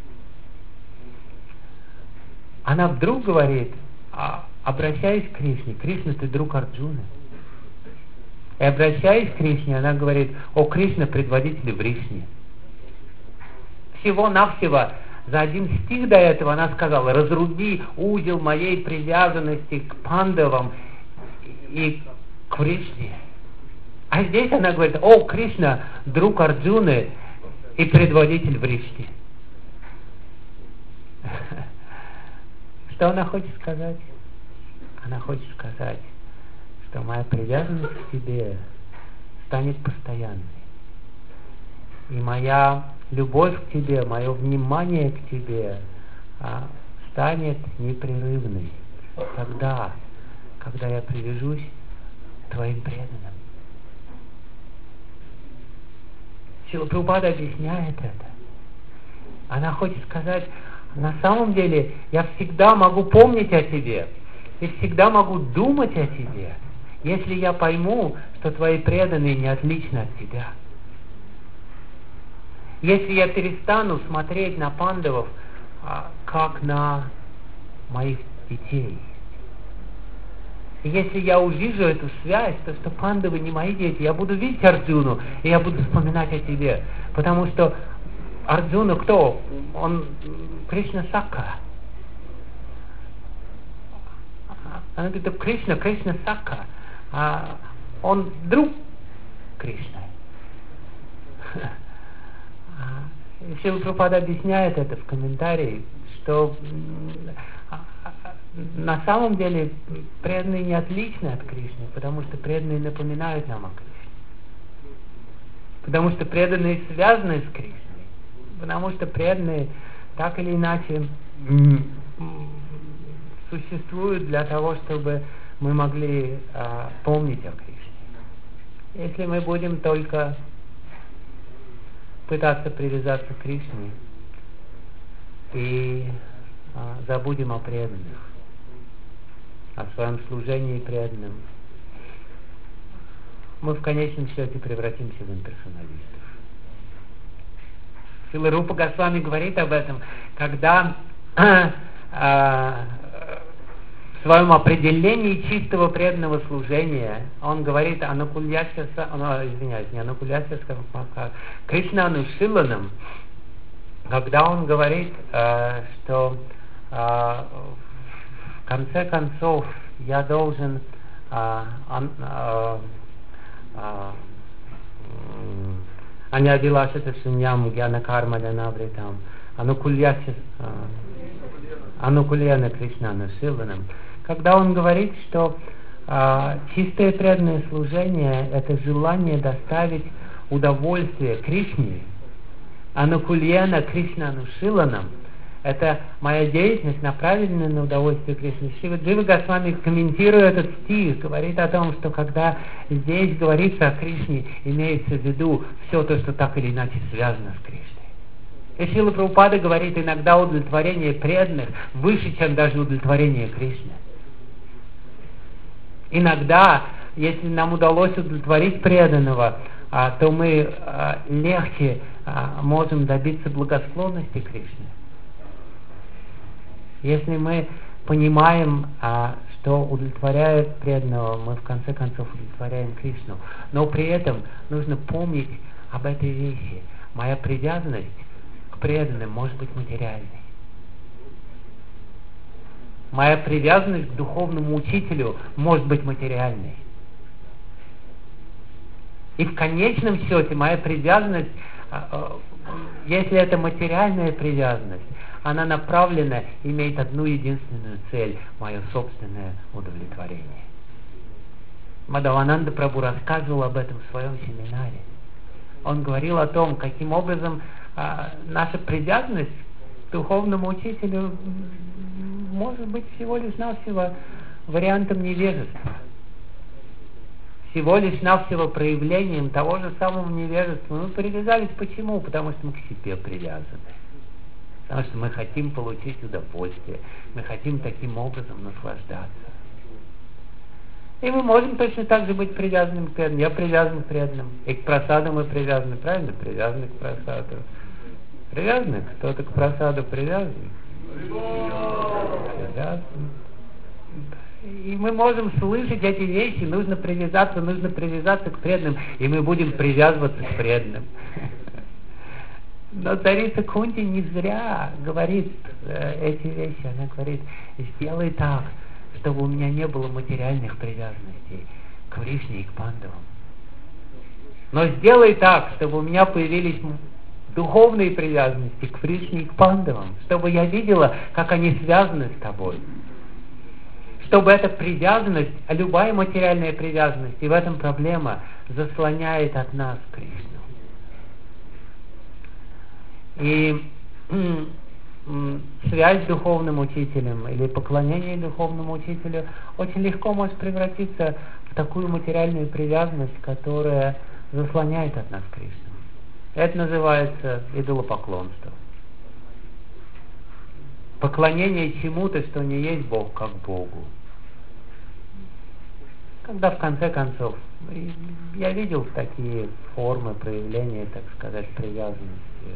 Она вдруг говорит, а, обращаясь к Кришне, Кришна, ты друг Арджуны. И обращаясь к Кришне, она говорит, о Кришна, предводитель Вришни. Всего-навсего за один стих до этого она сказала, разруби узел моей привязанности к пандавам и к Вришне. А здесь она говорит, о Кришна, друг Арджуны и предводитель Вришни. Что она хочет сказать? Она хочет сказать, что моя привязанность к тебе станет постоянной. И моя любовь к тебе, мое внимание к тебе а, станет непрерывной. Тогда, когда я привяжусь к твоим преданным. Шрила Прабхупада объясняет это. Она хочет сказать, на самом деле я всегда могу помнить о тебе и всегда могу думать о тебе, если я пойму, что твои преданные не отличны от тебя. Если я перестану смотреть на пандавов а, как на моих детей. И если я увижу эту связь, то что пандавы не мои дети, я буду видеть Арджуну, и я буду вспоминать о тебе. Потому что Арджуна кто? Он Кришна Сакха. Она говорит, Кришна, Кришна Сакха. А он друг Кришны. Шрила Прабхупада объясняет это в комментарии, что на самом деле преданные не отличны от Кришны, потому что преданные напоминают нам о Кришне. Потому что преданные связаны с Кришной. Потому что преданные так или иначе существуют для того, чтобы мы могли а, помнить о Кришне. Если мы будем только пытаться привязаться к Кришне и а, забудем о преданных, о своем служении преданным, мы в конечном счете превратимся в имперсоналистов. Шрила Рупа Госвами говорит об этом, когда а, а, в своем определении чистого преданного служения он говорит о Анукульясе, извиняюсь, не Анукульясе, а Кришна Анушиланам, когда он говорит, э, что э, в конце концов я должен э, э, э, Аньявилашата Шуньям Гьяна-карма Данавритам Анукульясе Анукульяна Кришна Анушиланам, когда он говорит, что э, чистое преданное служение – это желание доставить удовольствие Кришне, Анукульяна Кришна Анушиланам – это моя деятельность, направленная на удовольствие Кришны. Шрила Джива Госвами, комментируя этот стих, говорит о том, что когда здесь говорится о Кришне, имеется в виду все то, что так или иначе связано с Кришной. И Шрила Прабхупада говорит, иногда удовлетворение преданных выше, чем даже удовлетворение Кришны. Иногда, если нам удалось удовлетворить преданного, а, то мы а, легче а, можем добиться благосклонности Кришны. Если мы понимаем, а, что удовлетворяя преданного, мы в конце концов удовлетворяем Кришну. Но при этом нужно помнить об этой вещи. Моя привязанность к преданным может быть материальной. Моя привязанность к духовному учителю может быть материальной. И в конечном счете моя привязанность, если это материальная привязанность, она направлена, имеет одну единственную цель – мое собственное удовлетворение. Мадхавананда Прабху рассказывал об этом в своем семинаре. Он говорил о том, каким образом а, наша привязанность к духовному учителю может быть всего лишь навсего вариантом невежества. Всего лишь навсего проявлением того же самого невежества. Мы привязались почему? Потому что мы к себе привязаны. Потому что мы хотим получить удовольствие. Мы хотим таким образом наслаждаться. И мы можем точно так же быть привязанным к преданным. Я привязан к преданным. И к просаду мы привязаны. Правильно? Привязаны к просаду. Привязаны? Кто-то к просаду привязан? Привязан. И мы можем слышать эти вещи. Нужно привязаться, нужно привязаться к преданным. И мы будем привязываться к преданным. Но царица Кунти не зря говорит э, эти вещи. Она говорит, сделай так, чтобы у меня не было материальных привязанностей к Кришне и к пандавам. Но сделай так, чтобы у меня появились духовные привязанности к Кришне и к пандавам, чтобы я видела, как они связаны с тобой. Чтобы эта привязанность, а любая материальная привязанность, и в этом проблема, заслоняет от нас Кришну. И связь с духовным учителем или поклонение духовному учителю очень легко может превратиться в такую материальную привязанность, которая заслоняет от нас Кришну. Это называется идолопоклонство. Поклонение чему-то, что не есть Бог, как Богу. Когда в конце концов, я видел такие формы проявления, так сказать, привязанности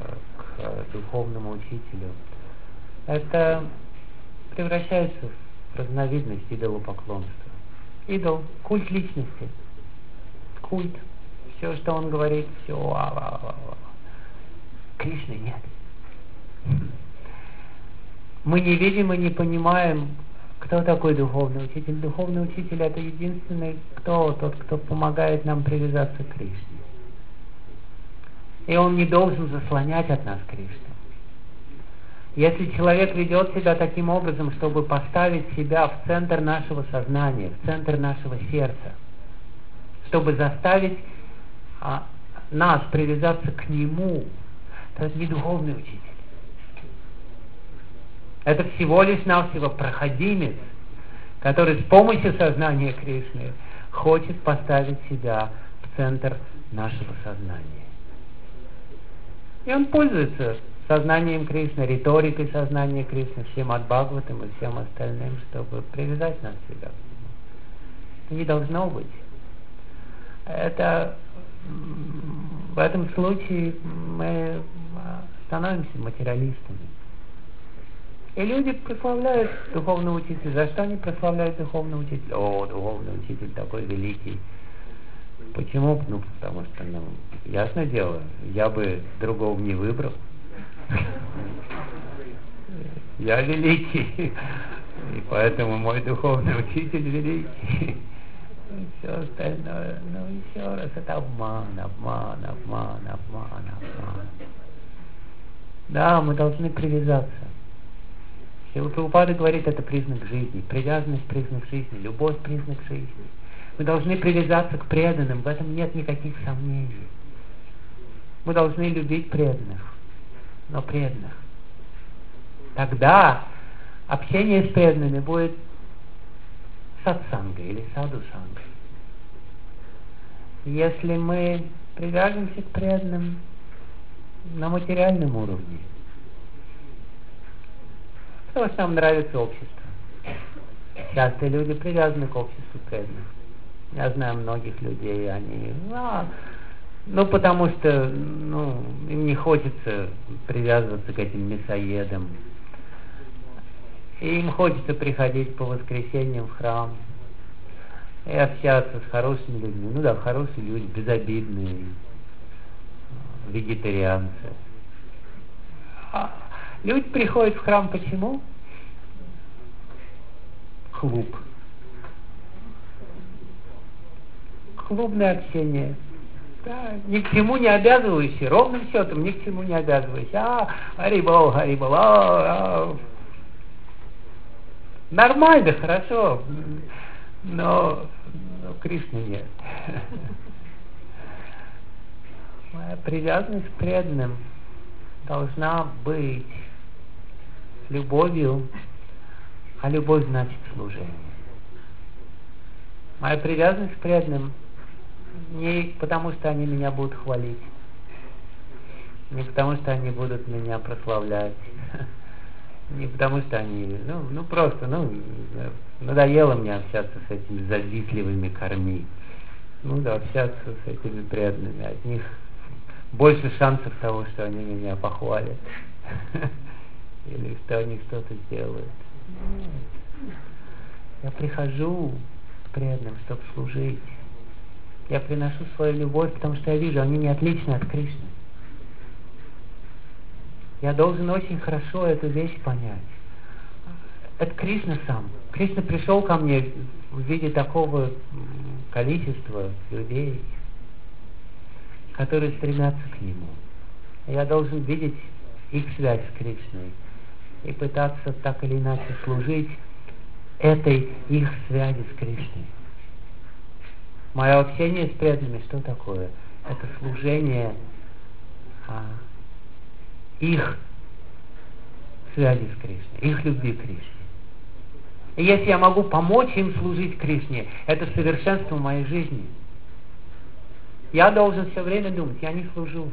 к духовному учителю. Это превращается разновидность идолопоклонства. Идол, культ личности, культ. Все, что он говорит, все, а, а, а, а. Кришны нет. Мы не видим и не понимаем, кто такой духовный учитель. Духовный учитель — это единственный, кто, тот, кто помогает нам привязаться к Кришне. И он не должен заслонять от нас Кришну. Если человек ведет себя таким образом, чтобы поставить себя в центр нашего сознания, в центр нашего сердца, чтобы заставить а, нас привязаться к нему, то это не духовный учитель. Это всего лишь навсего проходимец, который с помощью сознания Кришны хочет поставить себя в центр нашего сознания. И он пользуется сознанием Кришны, риторикой сознания Кришны, всем от Бхагаватам и всем остальным, чтобы привязать нас к себя. Это не должно быть. Это в этом случае мы становимся материалистами. И люди прославляют духовного учителя. За что они прославляют духовного учителя? О, духовный учитель такой великий. Почему? Ну, потому что, ну, ясное дело, я бы другого не выбрал. Я великий, и поэтому мой духовный учитель великий. И все остальное, ну, еще раз, это обман, обман, обман, обман, обман. Да, мы должны привязаться. Шрила Прабхупада говорит, это признак жизни. Привязанность — признак жизни, любовь — признак жизни. Мы должны привязаться к преданным, в этом нет никаких сомнений. Мы должны любить преданных, но преданных. Тогда общение с преданными будет сатсангой или саду-сангой. Если мы привяжемся к преданным на материальном уровне, потому что нам нравится общество. Часто люди привязаны к обществу преданных. Я знаю многих людей, они, а, ну, потому что, ну, им не хочется привязываться к этим мясоедам. И им хочется приходить по воскресеньям в храм и общаться с хорошими людьми. Ну да, хорошие люди, безобидные, вегетарианцы. А люди приходят в храм почему? Клуб. Клубное общение. Да, ни к чему не обязывающее, ровным счетом ни к чему не обязывающее. А, харибол, харибол, а, а. Нормально, хорошо, но, но Кришны нет. Моя привязанность к преданным должна быть любовью, а любовь значит служение. Моя привязанность к преданным не потому, что они меня будут хвалить, не потому, что они будут меня прославлять, не потому, что они, ну, ну просто, ну, надоело мне общаться с этими завистливыми корми. Ну да, общаться с этими преданными, от них больше шансов того, что они меня похвалят. Или что они что-то сделают. Я прихожу к преданным, чтобы служить. Я приношу свою любовь, потому что я вижу, они не отличны от Кришны. Я должен очень хорошо эту вещь понять. Это Кришна сам. Кришна пришел ко мне в виде такого количества людей, которые стремятся к Нему. Я должен видеть их связь с Кришной и пытаться так или иначе служить этой их связи с Кришной. Мое общение с преданными что такое? Это служение а, их связи с Кришной, их любви к Кришне. И если я могу помочь им служить Кришне, это совершенство моей жизни. Я должен все время думать, я не служу.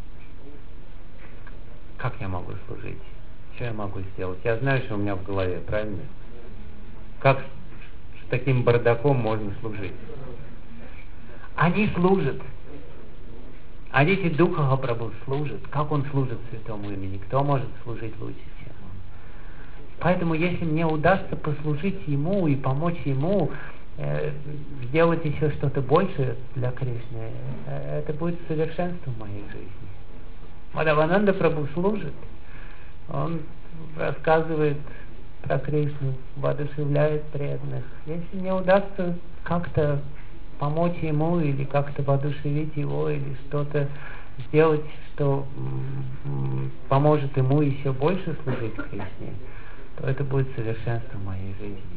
Как я могу служить? Что я могу сделать? Я знаю, что у меня в голове, правильно? Как с таким бардаком можно служить? Они служат. Они эти Духа Махапрабху служат. Как он служит святому имени? Кто может служить лучше, чем он? Поэтому, если мне удастся послужить Ему и помочь Ему, э, сделать еще что-то большее для Кришны, э, это будет совершенством моей жизни. Мадхавананда Прабху служит, он рассказывает про Кришну, воодушевляет преданных. Если мне удастся как-то помочь ему или как-то воодушевить его, или что-то сделать, что м, поможет ему еще больше служить Кришне, то это будет совершенством моей жизни.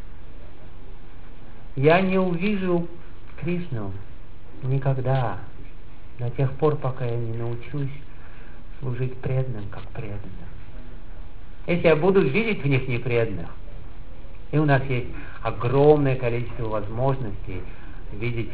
Я не увижу Кришну никогда, до тех пор, пока я не научусь служить преданным, как преданным. Если я буду видеть в них непреданных, и у нас есть огромное количество возможностей видеть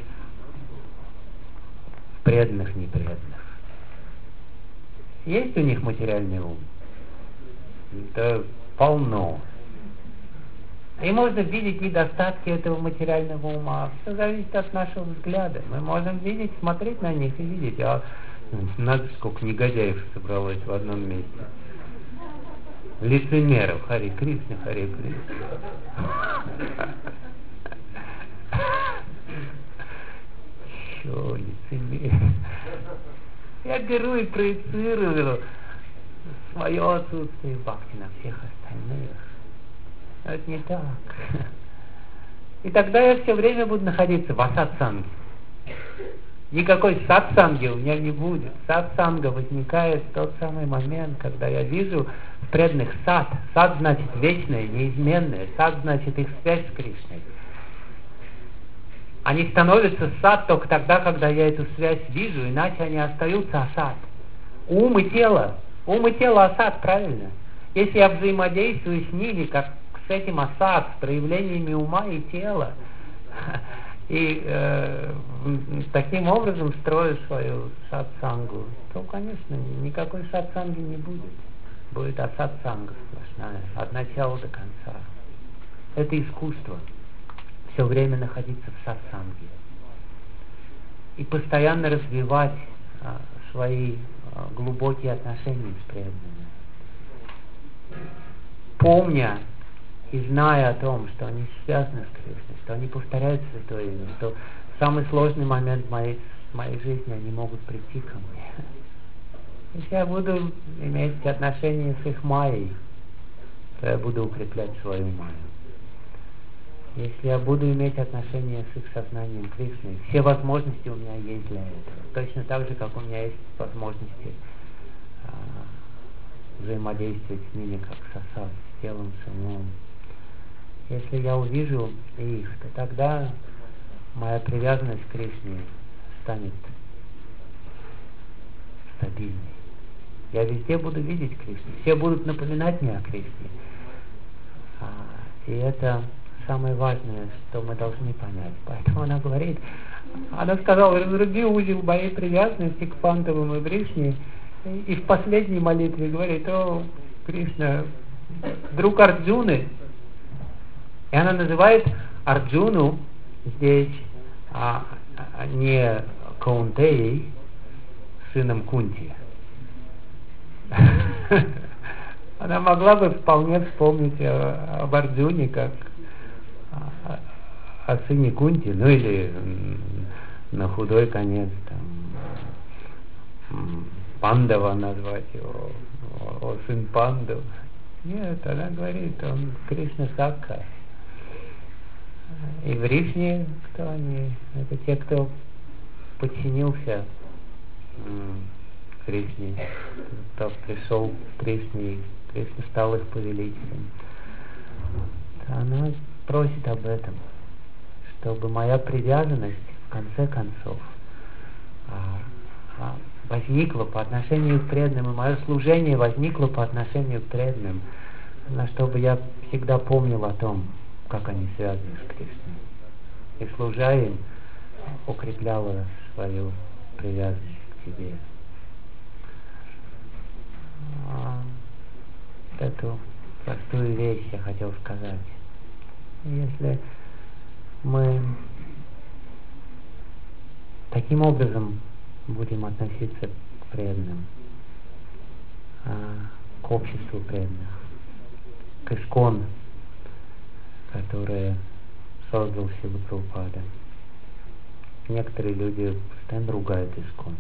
преданных непреданных. Есть у них материальный ум? Да полно. И можно видеть недостатки этого материального ума. Все зависит от нашего взгляда. Мы можем видеть, смотреть на них и видеть, а надо сколько негодяев собралось в одном месте. Лицемеров, Хари Кришна, Хари Кришна. Чё, лицемер? Я беру и проецирую свое отсутствие бхакти на всех остальных. Но это не так. И тогда я все время буду находиться в асатсанге. Никакой сатсанги у меня не будет. Сатсанга возникает в тот самый момент, когда я вижу в преданных сат. Сат значит вечное, неизменное. Сат значит их связь с Кришной. Они становятся сат только тогда, когда я эту связь вижу, иначе они остаются асат. Ум и тело. Ум и тело асат, правильно? Если я взаимодействую с ними, как с этим асат, с проявлениями ума и тела, и э, таким образом строю свою сатсангу, то, конечно, никакой сатсанги не будет. Будет асатсанга сплошная, от начала до конца. Это искусство. Все время находиться в сатсанге. И постоянно развивать а, свои а, глубокие отношения с преданными. Помня и зная о том, что они связаны с Кришной, что они повторяют Святое Имя, что в самый сложный момент моей, моей жизни они могут прийти ко мне. Если я буду иметь отношения с их майей, то я буду укреплять свою майю. Если я буду иметь отношения с их сознанием Кришны, все возможности у меня есть для этого. Точно так же, как у меня есть возможности а, взаимодействовать с ними, как с асат, с телом, с умом. Если я увижу их, то тогда моя привязанность к Кришне станет стабильной. Я везде буду видеть Кришну. Все будут напоминать мне о Кришне. А, и это самое важное, что мы должны понять. Поэтому она говорит, она сказала, разруби узел моей привязанности к Пандавам и Кришне. И в последней молитве говорит, о, Кришна, друг Арджуны. И она называет Арджуну здесь а, а, не Каунтеей, сыном Кунти. Она могла бы вполне вспомнить о, об Арджуне как о, о сыне Кунти, ну или на худой конец там Пандава назвать его, о, о сын Пандав. Нет, она говорит, он Кришна Сакха. И Вришни, кто они? Это те, кто подчинился Кришне, кто пришел к Кришне, Кришна стал их повелителем. Она просит об этом, чтобы моя привязанность, в конце концов, возникла по отношению к преданным, и мое служение возникло по отношению к преданным, чтобы я всегда помнил о том, как они связаны с Кришной. И служа им, укрепляла свою привязанность к тебе. А, эту простую вещь я хотел сказать. Если мы таким образом будем относиться к преданным, а, к обществу преданных, к ИСККОН, которое создал Шрила Прабхупада. Некоторые люди постоянно ругают ИСККОН.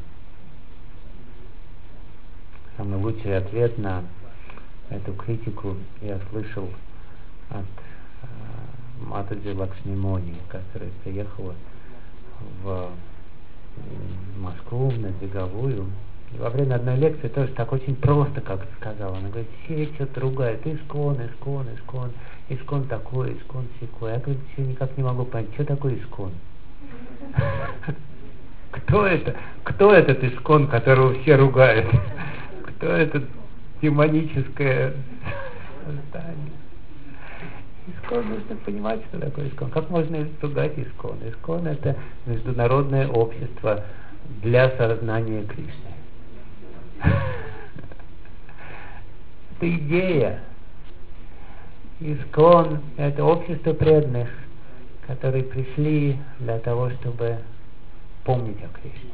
Самый лучший ответ на эту критику я слышал от э, Матаджи Лакшмимони, которая приехала в Москву на Беговую. И во время одной лекции тоже так очень просто как-то сказала. Она говорит, все что-то ругают, ИСККОН, ИСККОН, ИСККОН, ИСККОН такой, ИСККОН сякой. Я, говорит, все никак не могу понять, что такое ИСККОН? Кто это? Кто этот ИСККОН, которого все ругают? Кто это демоническое создание? ИСККОН, нужно понимать, что такое ИСККОН. Как можно ругать ИСККОН? ИСККОН — это международное общество для сознания Кришны. Это идея. ИСККОН — это общество преданных, которые пришли для того, чтобы помнить о Кришне.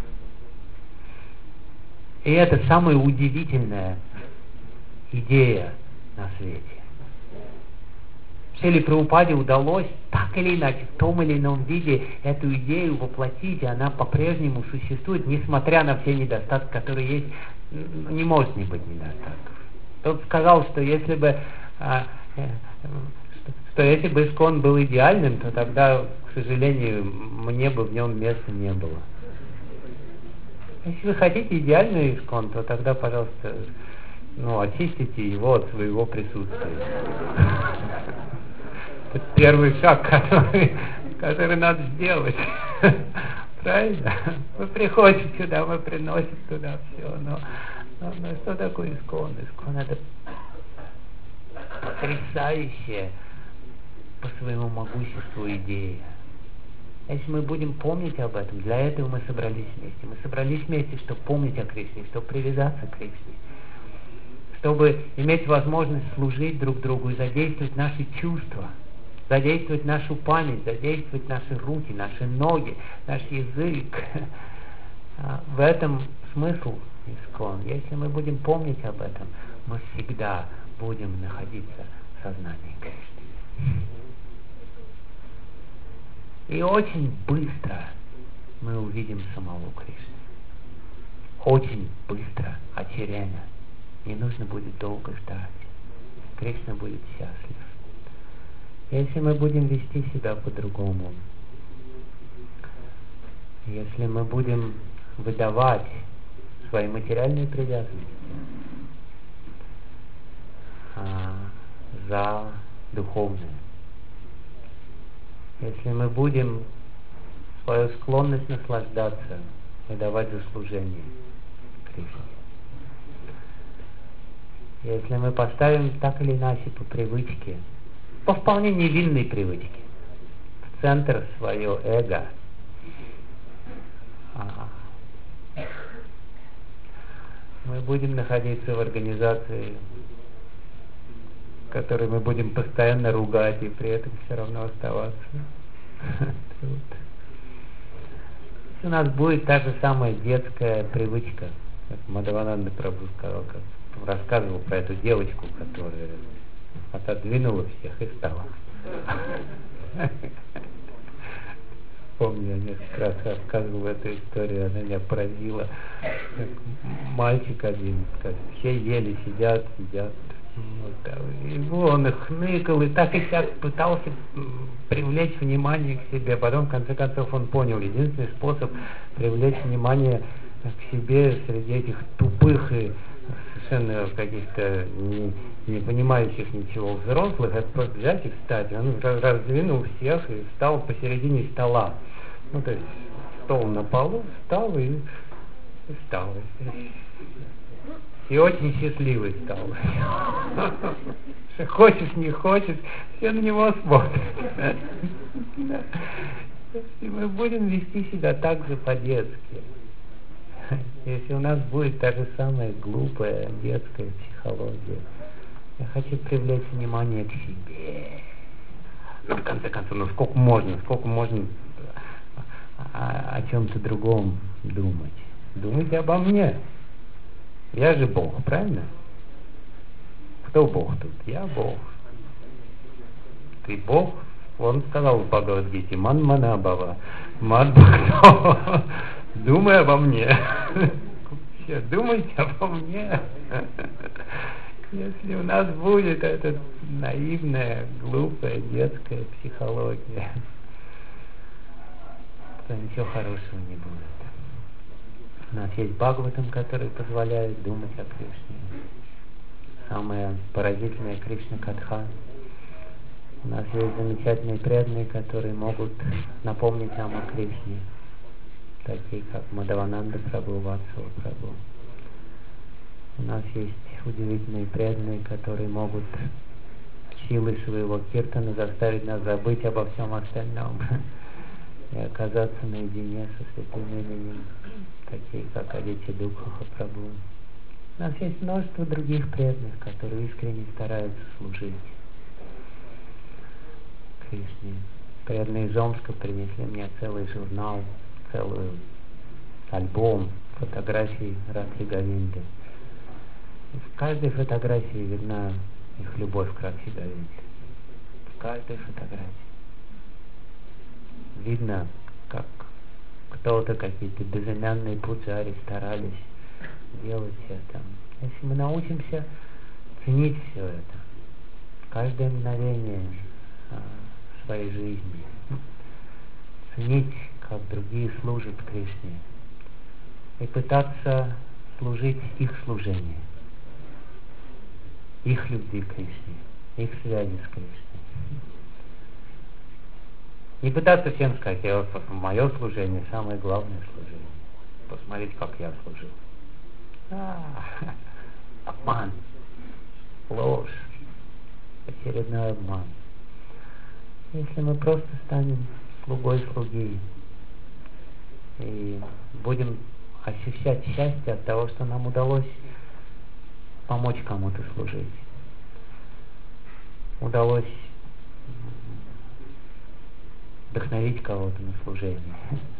И это самая удивительная идея на свете. Шриле Прабхупаде удалось так или иначе, в том или ином виде эту идею воплотить, и она по-прежнему существует, несмотря на все недостатки, которые есть. Не может не быть недостатков. Тот сказал, что если бы а, э, что, что если бы ИСККОН был идеальным, то тогда, к сожалению, мне бы в нем места не было. Если вы хотите идеальный ИСККОН, то тогда, пожалуйста, ну, очистите его от своего присутствия. Это первый шаг, который, который надо сделать. Правильно? Вы приходите сюда, вы приносите туда все. Но, но, но что такое ИСККОН? ИСККОН — это потрясающая по своему могуществу идея. Если мы будем помнить об этом, для этого мы собрались вместе. Мы собрались вместе, чтобы помнить о Кришне, чтобы привязаться к Кришне, чтобы иметь возможность служить друг другу и задействовать наши чувства, задействовать нашу память, задействовать наши руки, наши ноги, наш язык. В этом смысл ИСККОН. Если мы будем помнить об этом, мы всегда будем находиться в сознании Кришны. И очень быстро мы увидим самого Кришны. Очень быстро, очеренно. Не нужно будет долго ждать. Кришна будет счастлив. Если мы будем вести себя по-другому, если мы будем выдавать свои материальные привязанности а, за духовное, если мы будем свою склонность наслаждаться выдавать за служение Кришне, если мы поставим так или иначе по привычке, по вполне невинной привычке, в центр свое эго, мы будем находиться в организации, в которой мы будем постоянно ругать и при этом все равно оставаться. У нас будет та же самая детская привычка, как Мадхавананда Прабху сказал, как рассказывал про эту девочку, которая отодвинула всех и стала. Помню, я несколько раз рассказывал эту историю, она меня поразила. Как мальчик один, как все ели, сидят, сидят. Вот, и он их хныкал, и так и сяк пытался привлечь внимание к себе. Потом, в конце концов, он понял, единственный способ привлечь внимание к себе среди этих тупых и совершенно каких-то не, не понимающих ничего взрослых, это просто взять и встать. Он раздвинул всех и встал посередине стола. Ну, то есть стол на полу, встал и, и встал. И очень счастливый стал. Хочешь, не хочешь, все на него смотрят. Если мы будем вести себя так же по-детски, если у нас будет та же самая глупая детская психология, я хочу привлечь внимание к себе. Ну, в конце концов, ну сколько можно, сколько можно о, о чем-то другом думать. Думайте обо мне. Я же Бог, правильно? Кто Бог тут? Я Бог. Ты Бог? Он сказал в Бхагавад-гите: Ман мана бхава, мад бхакто. Думай обо мне. Все, думайте обо мне. Если у нас будет эта наивная, глупая, детская психология, то ничего хорошего не будет. У нас есть Бхагаватам, который позволяет думать о Кришне. Самая поразительная Кришна-катха. У нас есть замечательные преданные, которые могут напомнить нам о Кришне, такие как Мадхавананда Прабху, Ватсала Прабху. У нас есть удивительные преданные, которые могут силой своего киртана заставить нас забыть обо всем остальном и оказаться наедине со святым именем, такие как Адитья Дукха Прабху. У нас есть множество других преданных, которые искренне стараются служить Кришне. Преданные из Омска принесли мне целый журнал, целый альбом фотографий Радхи Говинды. В каждой фотографии видна их любовь к Радхи Говинде. В каждой фотографии видно, как кто-то, какие-то безымянные пуджари старались делать это. Если мы научимся ценить все это, каждое мгновение а, своей жизни, ценить, как другие служат Кришне, и пытаться служить их служению, их любви к Кришне, их связи с Кришной. Не пытаться всем сказать: я, мое служение самое главное служение. Посмотрите, как я служил. А, обман, ложь, очередной обман. Если мы просто станем слугой слуги и будем ощущать счастье от того, что нам удалось помочь кому-то служить, удалось вдохновить кого-то на служение,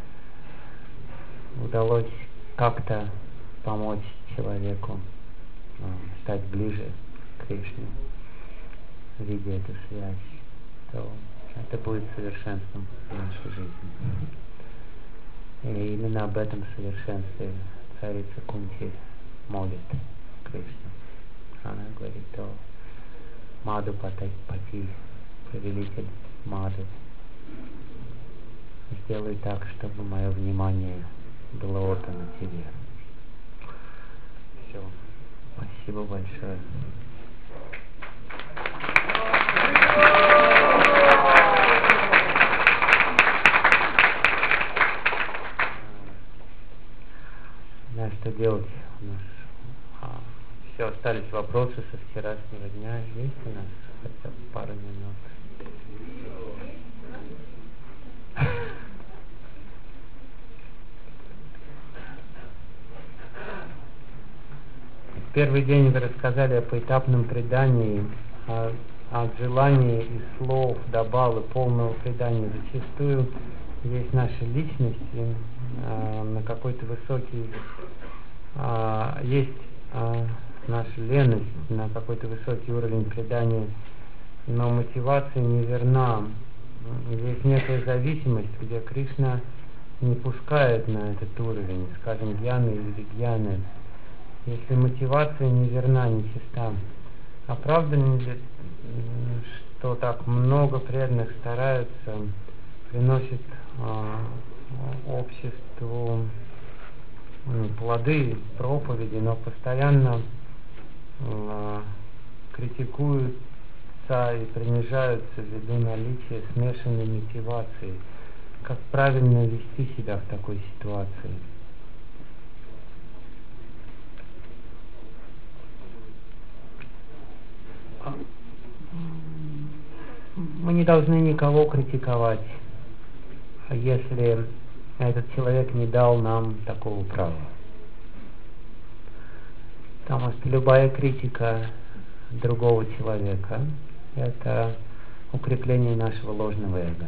удалось как-то помочь человеку ну, стать ближе к Кришне, видя эту связь, то это будет совершенством нашей жизни. И именно об этом совершенстве царица Кунти молит Кришну. Она говорит: о Маду Пати, повелитель Мады, сделай так, чтобы мое внимание было отдано тебе. Все. Спасибо большое. Да, что делать? У нас а, все, остались вопросы со вчерашнего дня. Есть у нас хотя бы пару минут? В первый день вы рассказали о поэтапном предании, о, от желания и слов до баллы полного предания. Зачастую есть наша личность, и, э, на какой-то высокий, э, есть э, наша леность на какой-то высокий уровень предания, но мотивация неверна. Есть некая зависимость, где Кришна не пускает на этот уровень, скажем, гьяны или гьяны. Если мотивация неверна, нечиста, оправдано ли, что так много преданных стараются, приносят э, обществу э, плоды проповеди, но постоянно э, критикуются и принижаются ввиду наличия смешанной мотивации. Как правильно вести себя в такой ситуации? Мы не должны никого критиковать, если этот человек не дал нам такого права. Потому что любая критика другого человека — это укрепление нашего ложного эго.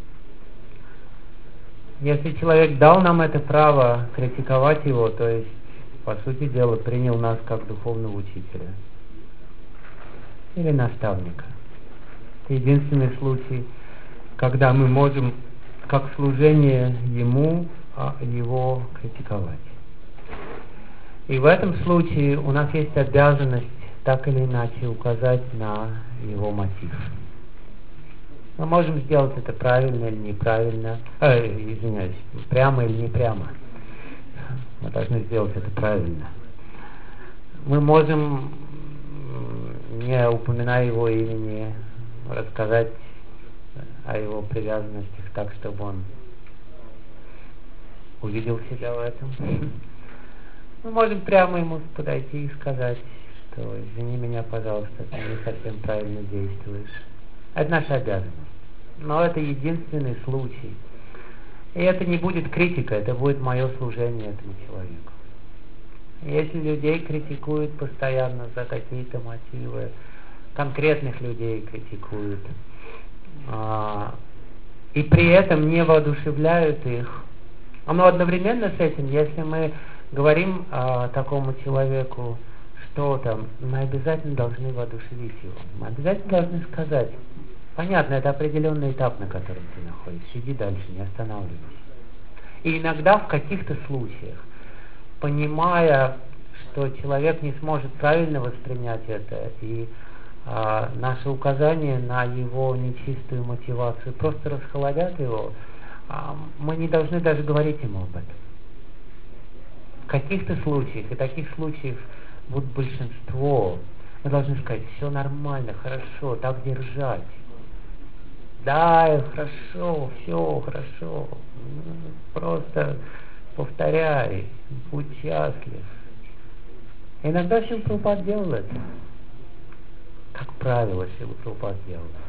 Если человек дал нам это право критиковать его, то есть, по сути дела, принял нас как духовного учителя, или наставника. Это единственный случай, когда мы можем как служение ему, а его критиковать. И в этом случае у нас есть обязанность так или иначе указать на его мотив. Мы можем сделать это правильно или неправильно, э, извиняюсь, прямо или не прямо. Мы должны сделать это правильно. Мы можем, не упоминая его имени, рассказать о его привязанностях так, чтобы он увидел себя в этом. Мы можем прямо ему подойти и сказать, что извини меня, пожалуйста, ты не совсем правильно действуешь. Это наша обязанность. Но это единственный случай. И это не будет критика, это будет мое служение этому человеку. Если людей критикуют постоянно за какие-то мотивы, конкретных людей критикуют, а, и при этом не воодушевляют их, но одновременно с этим, если мы говорим а, такому человеку что-то, мы обязательно должны воодушевить его. Мы обязательно должны сказать: понятно, это определенный этап, на котором ты находишься, иди дальше, не останавливайся. И иногда в каких-то случаях, понимая, что человек не сможет правильно воспринять это, и а, наши указания на его нечистую мотивацию просто расхолодят его, а, мы не должны даже говорить ему об этом. В каких-то случаях, и таких случаев будет большинство, мы должны сказать: все нормально, хорошо, так держать. Да, хорошо, все хорошо. Просто повторяй, будь счастлив. Иногда Шрила Прабхупада делал это. Как правило, Шрила Прабхупада делал это.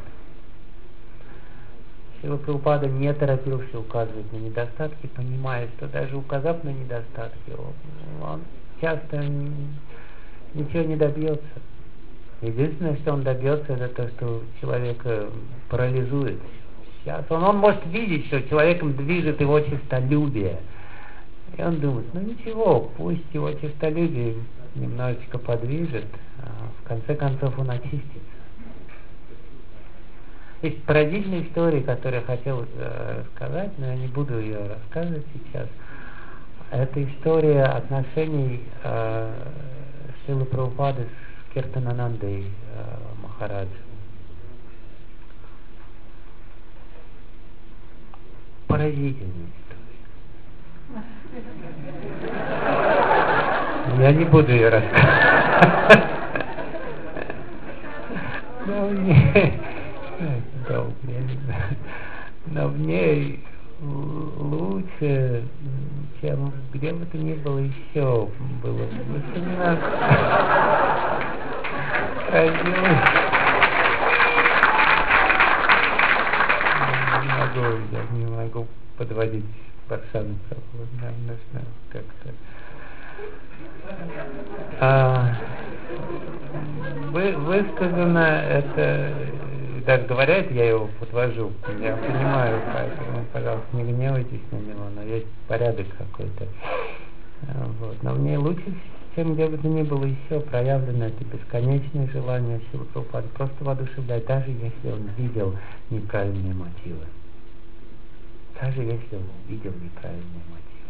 Шрила Прабхупада не торопился указывать на недостатки, понимая, что даже указав на недостатки, он, он часто ничего не добьется. Единственное, что он добьется, это то, что человека парализует. Сейчас он, он может видеть, что человеком движет его честолюбие. И он думает: ну ничего, пусть его честолюбие немножечко подвижет, а в конце концов он очистится. Есть поразительная история, которую я хотел э, рассказать, но я не буду ее рассказывать сейчас. Это история отношений э, Шрилы Прабхупады с Киртананандой э, Махараджем. Поразительная история. Я не буду ее рассказывать. Но в ней, но в ней лучше, чем где бы то ни было еще было. Не могу, я не могу подводить пацанцев. Нам нужно как-то. А, вы, высказано это, даже говоря это, я его подвожу, я понимаю, поэтому, пожалуйста, не гневайтесь на него, но есть порядок какой-то. Вот. Но мне лучше, чем где бы то ни было еще, проявлено это бесконечное желание Шрилы Прабхупады просто воодушевлять, даже если он видел неправильные мотивы. Даже если он видел неправильные мотивы.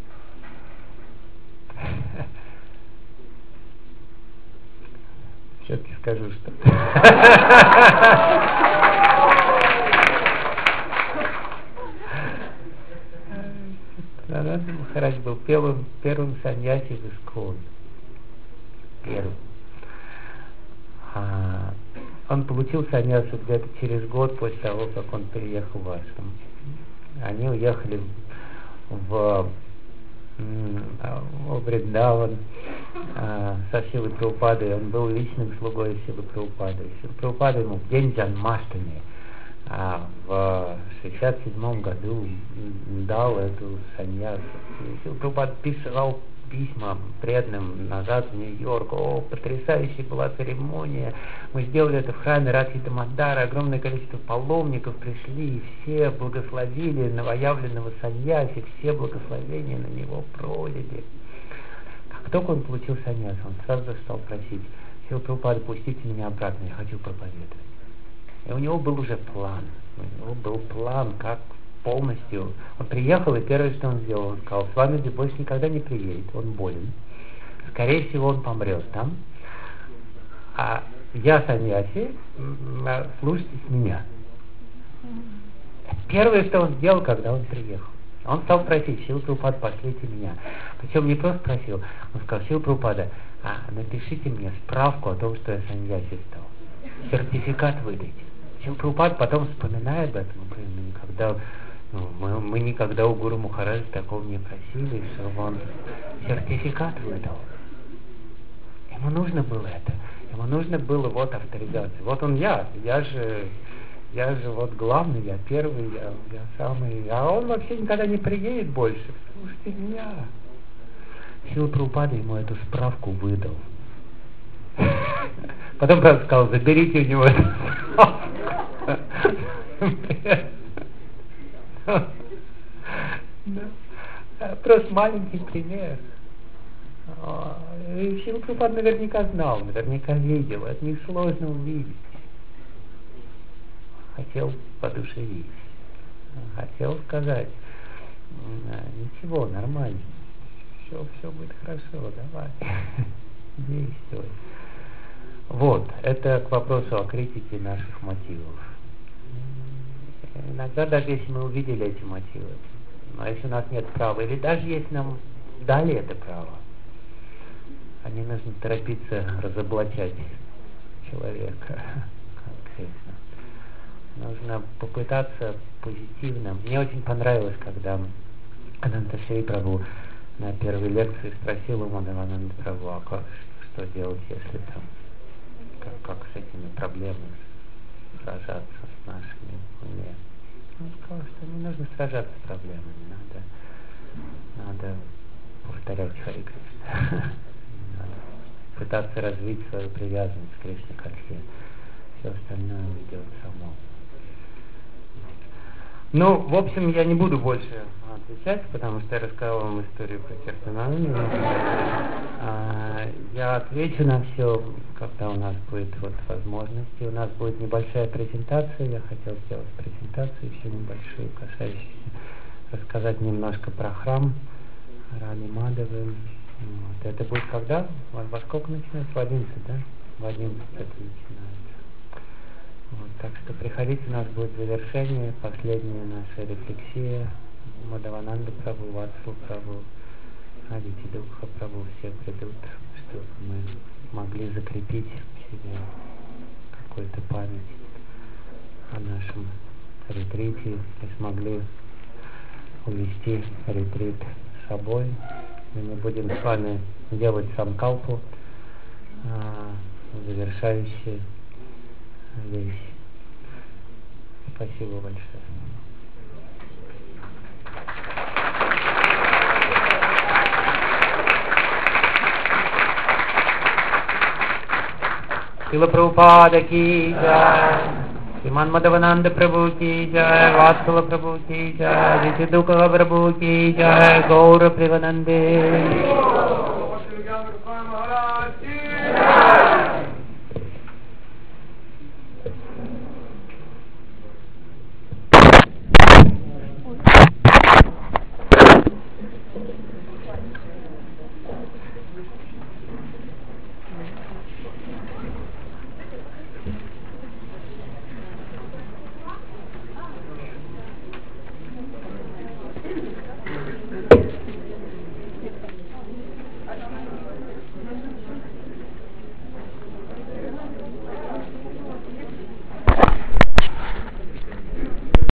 Все-таки скажу что-то. Нананда Махарадж был первым, первым саньяси в Искон. Первым. А, он получил саньясу где-то через год после того, как он переехал в Ашрам. Они уехали в, в Вриндаван со Шрилой Прабхупадой. Он был личным слугой Шрилы Прабхупады. Шрила Прабхупада ему в день Джанмаштами а в шестьдесят седьмом году дал эту саньясу. Шрила Прабхупада писал письма преданным назад в Нью-Йорк. О, потрясающая была церемония. Мы сделали это в храме Радхи Дамодара. Огромное количество паломников пришли, и все благословили новоявленного саньяси, все благословения на него пролили. Как только он получил саньяс, он сразу стал просить: Шрила Прабхупада, пустите меня обратно, я хочу проповедовать. И у него был уже план. У него был план, как полностью. Он приехал, и первое, что он сделал, он сказал: Свамиджи больше никогда не приедет, он болен. Скорее всего, он помрет там. А я саньяси, слушайтесь меня. Первое, что он сделал, когда он приехал, он стал просить: Шрила Прабхупада, пошлите меня. Причем не просто просил, он сказал: Шрила Прабхупада, а, напишите мне справку о том, что я саньяси стал. Сертификат выдайте. Шрила Прабхупада потом вспоминает об этом, говорит: мы никогда, ну, мы, мы никогда у Гуру Махараджа такого не просили, чтобы он сертификат выдал. Ему нужно было это. Ему нужно было вот авторизация. Вот он я, я же, я же вот главный, я первый, я, я самый. А он вообще никогда не приедет больше. Слушайте меня. Шрила Прабхупада ему эту справку выдал. Потом, правда, сказал: заберите у него эту справку. Просто маленький пример. И Шрила Прабхупада наверняка знал, наверняка видел. Это несложно увидеть. Хотел подушевить. Хотел сказать: ничего, нормально. Все, все будет хорошо, давай. Действуй. Вот, это к вопросу о критике наших мотивов. Иногда, даже если мы увидели эти мотивы, но если у нас нет права, или даже если нам дали это право, а не нужно торопиться разоблачать человека конкретно. Нужно попытаться позитивно. Мне очень понравилось, когда Ананта Шри Прабху на первой лекции спросил у Мадхавананды Прабху: а как, что делать, если там, как, как с этими проблемами сражаться с нашими уме? Он сказал, что не нужно сражаться с проблемами, надо, надо повторять Хари Кришна. Пытаться развить свою привязанность к Кришне Катхе. Все остальное уйдет само. Ну, в общем, я не буду больше отвечать, потому что я рассказал вам историю про Киртанавами. Я отвечу на все, когда у нас будет вот возможность. У нас будет небольшая презентация. Я хотел сделать презентацию еще небольшую, касающуюся, рассказать немножко про храм Рани Мадавы. Вот. Это будет когда? Во, во сколько начинается? В одиннадцать, да? В одиннадцать это начинается. Вот, так что приходите, у нас будет завершение, последняя наша рефлексия. Мадхавананда Прабху, Ватсала Прабху, Адити Дукха Прабху, все придут, чтобы мы могли закрепить в себе какую-то память о нашем ретрите и смогли увести ретрит с собой. И мы будем с вами делать санкалпу, а, завершающие вещь. Спасибо большое. Шрила Прабхупада ки джай, Шриман Мадхавананда Прабху ки джай, Ватсала Прабху ки джай, Адити Дукха Прабху ки джай, Гаура Превананде.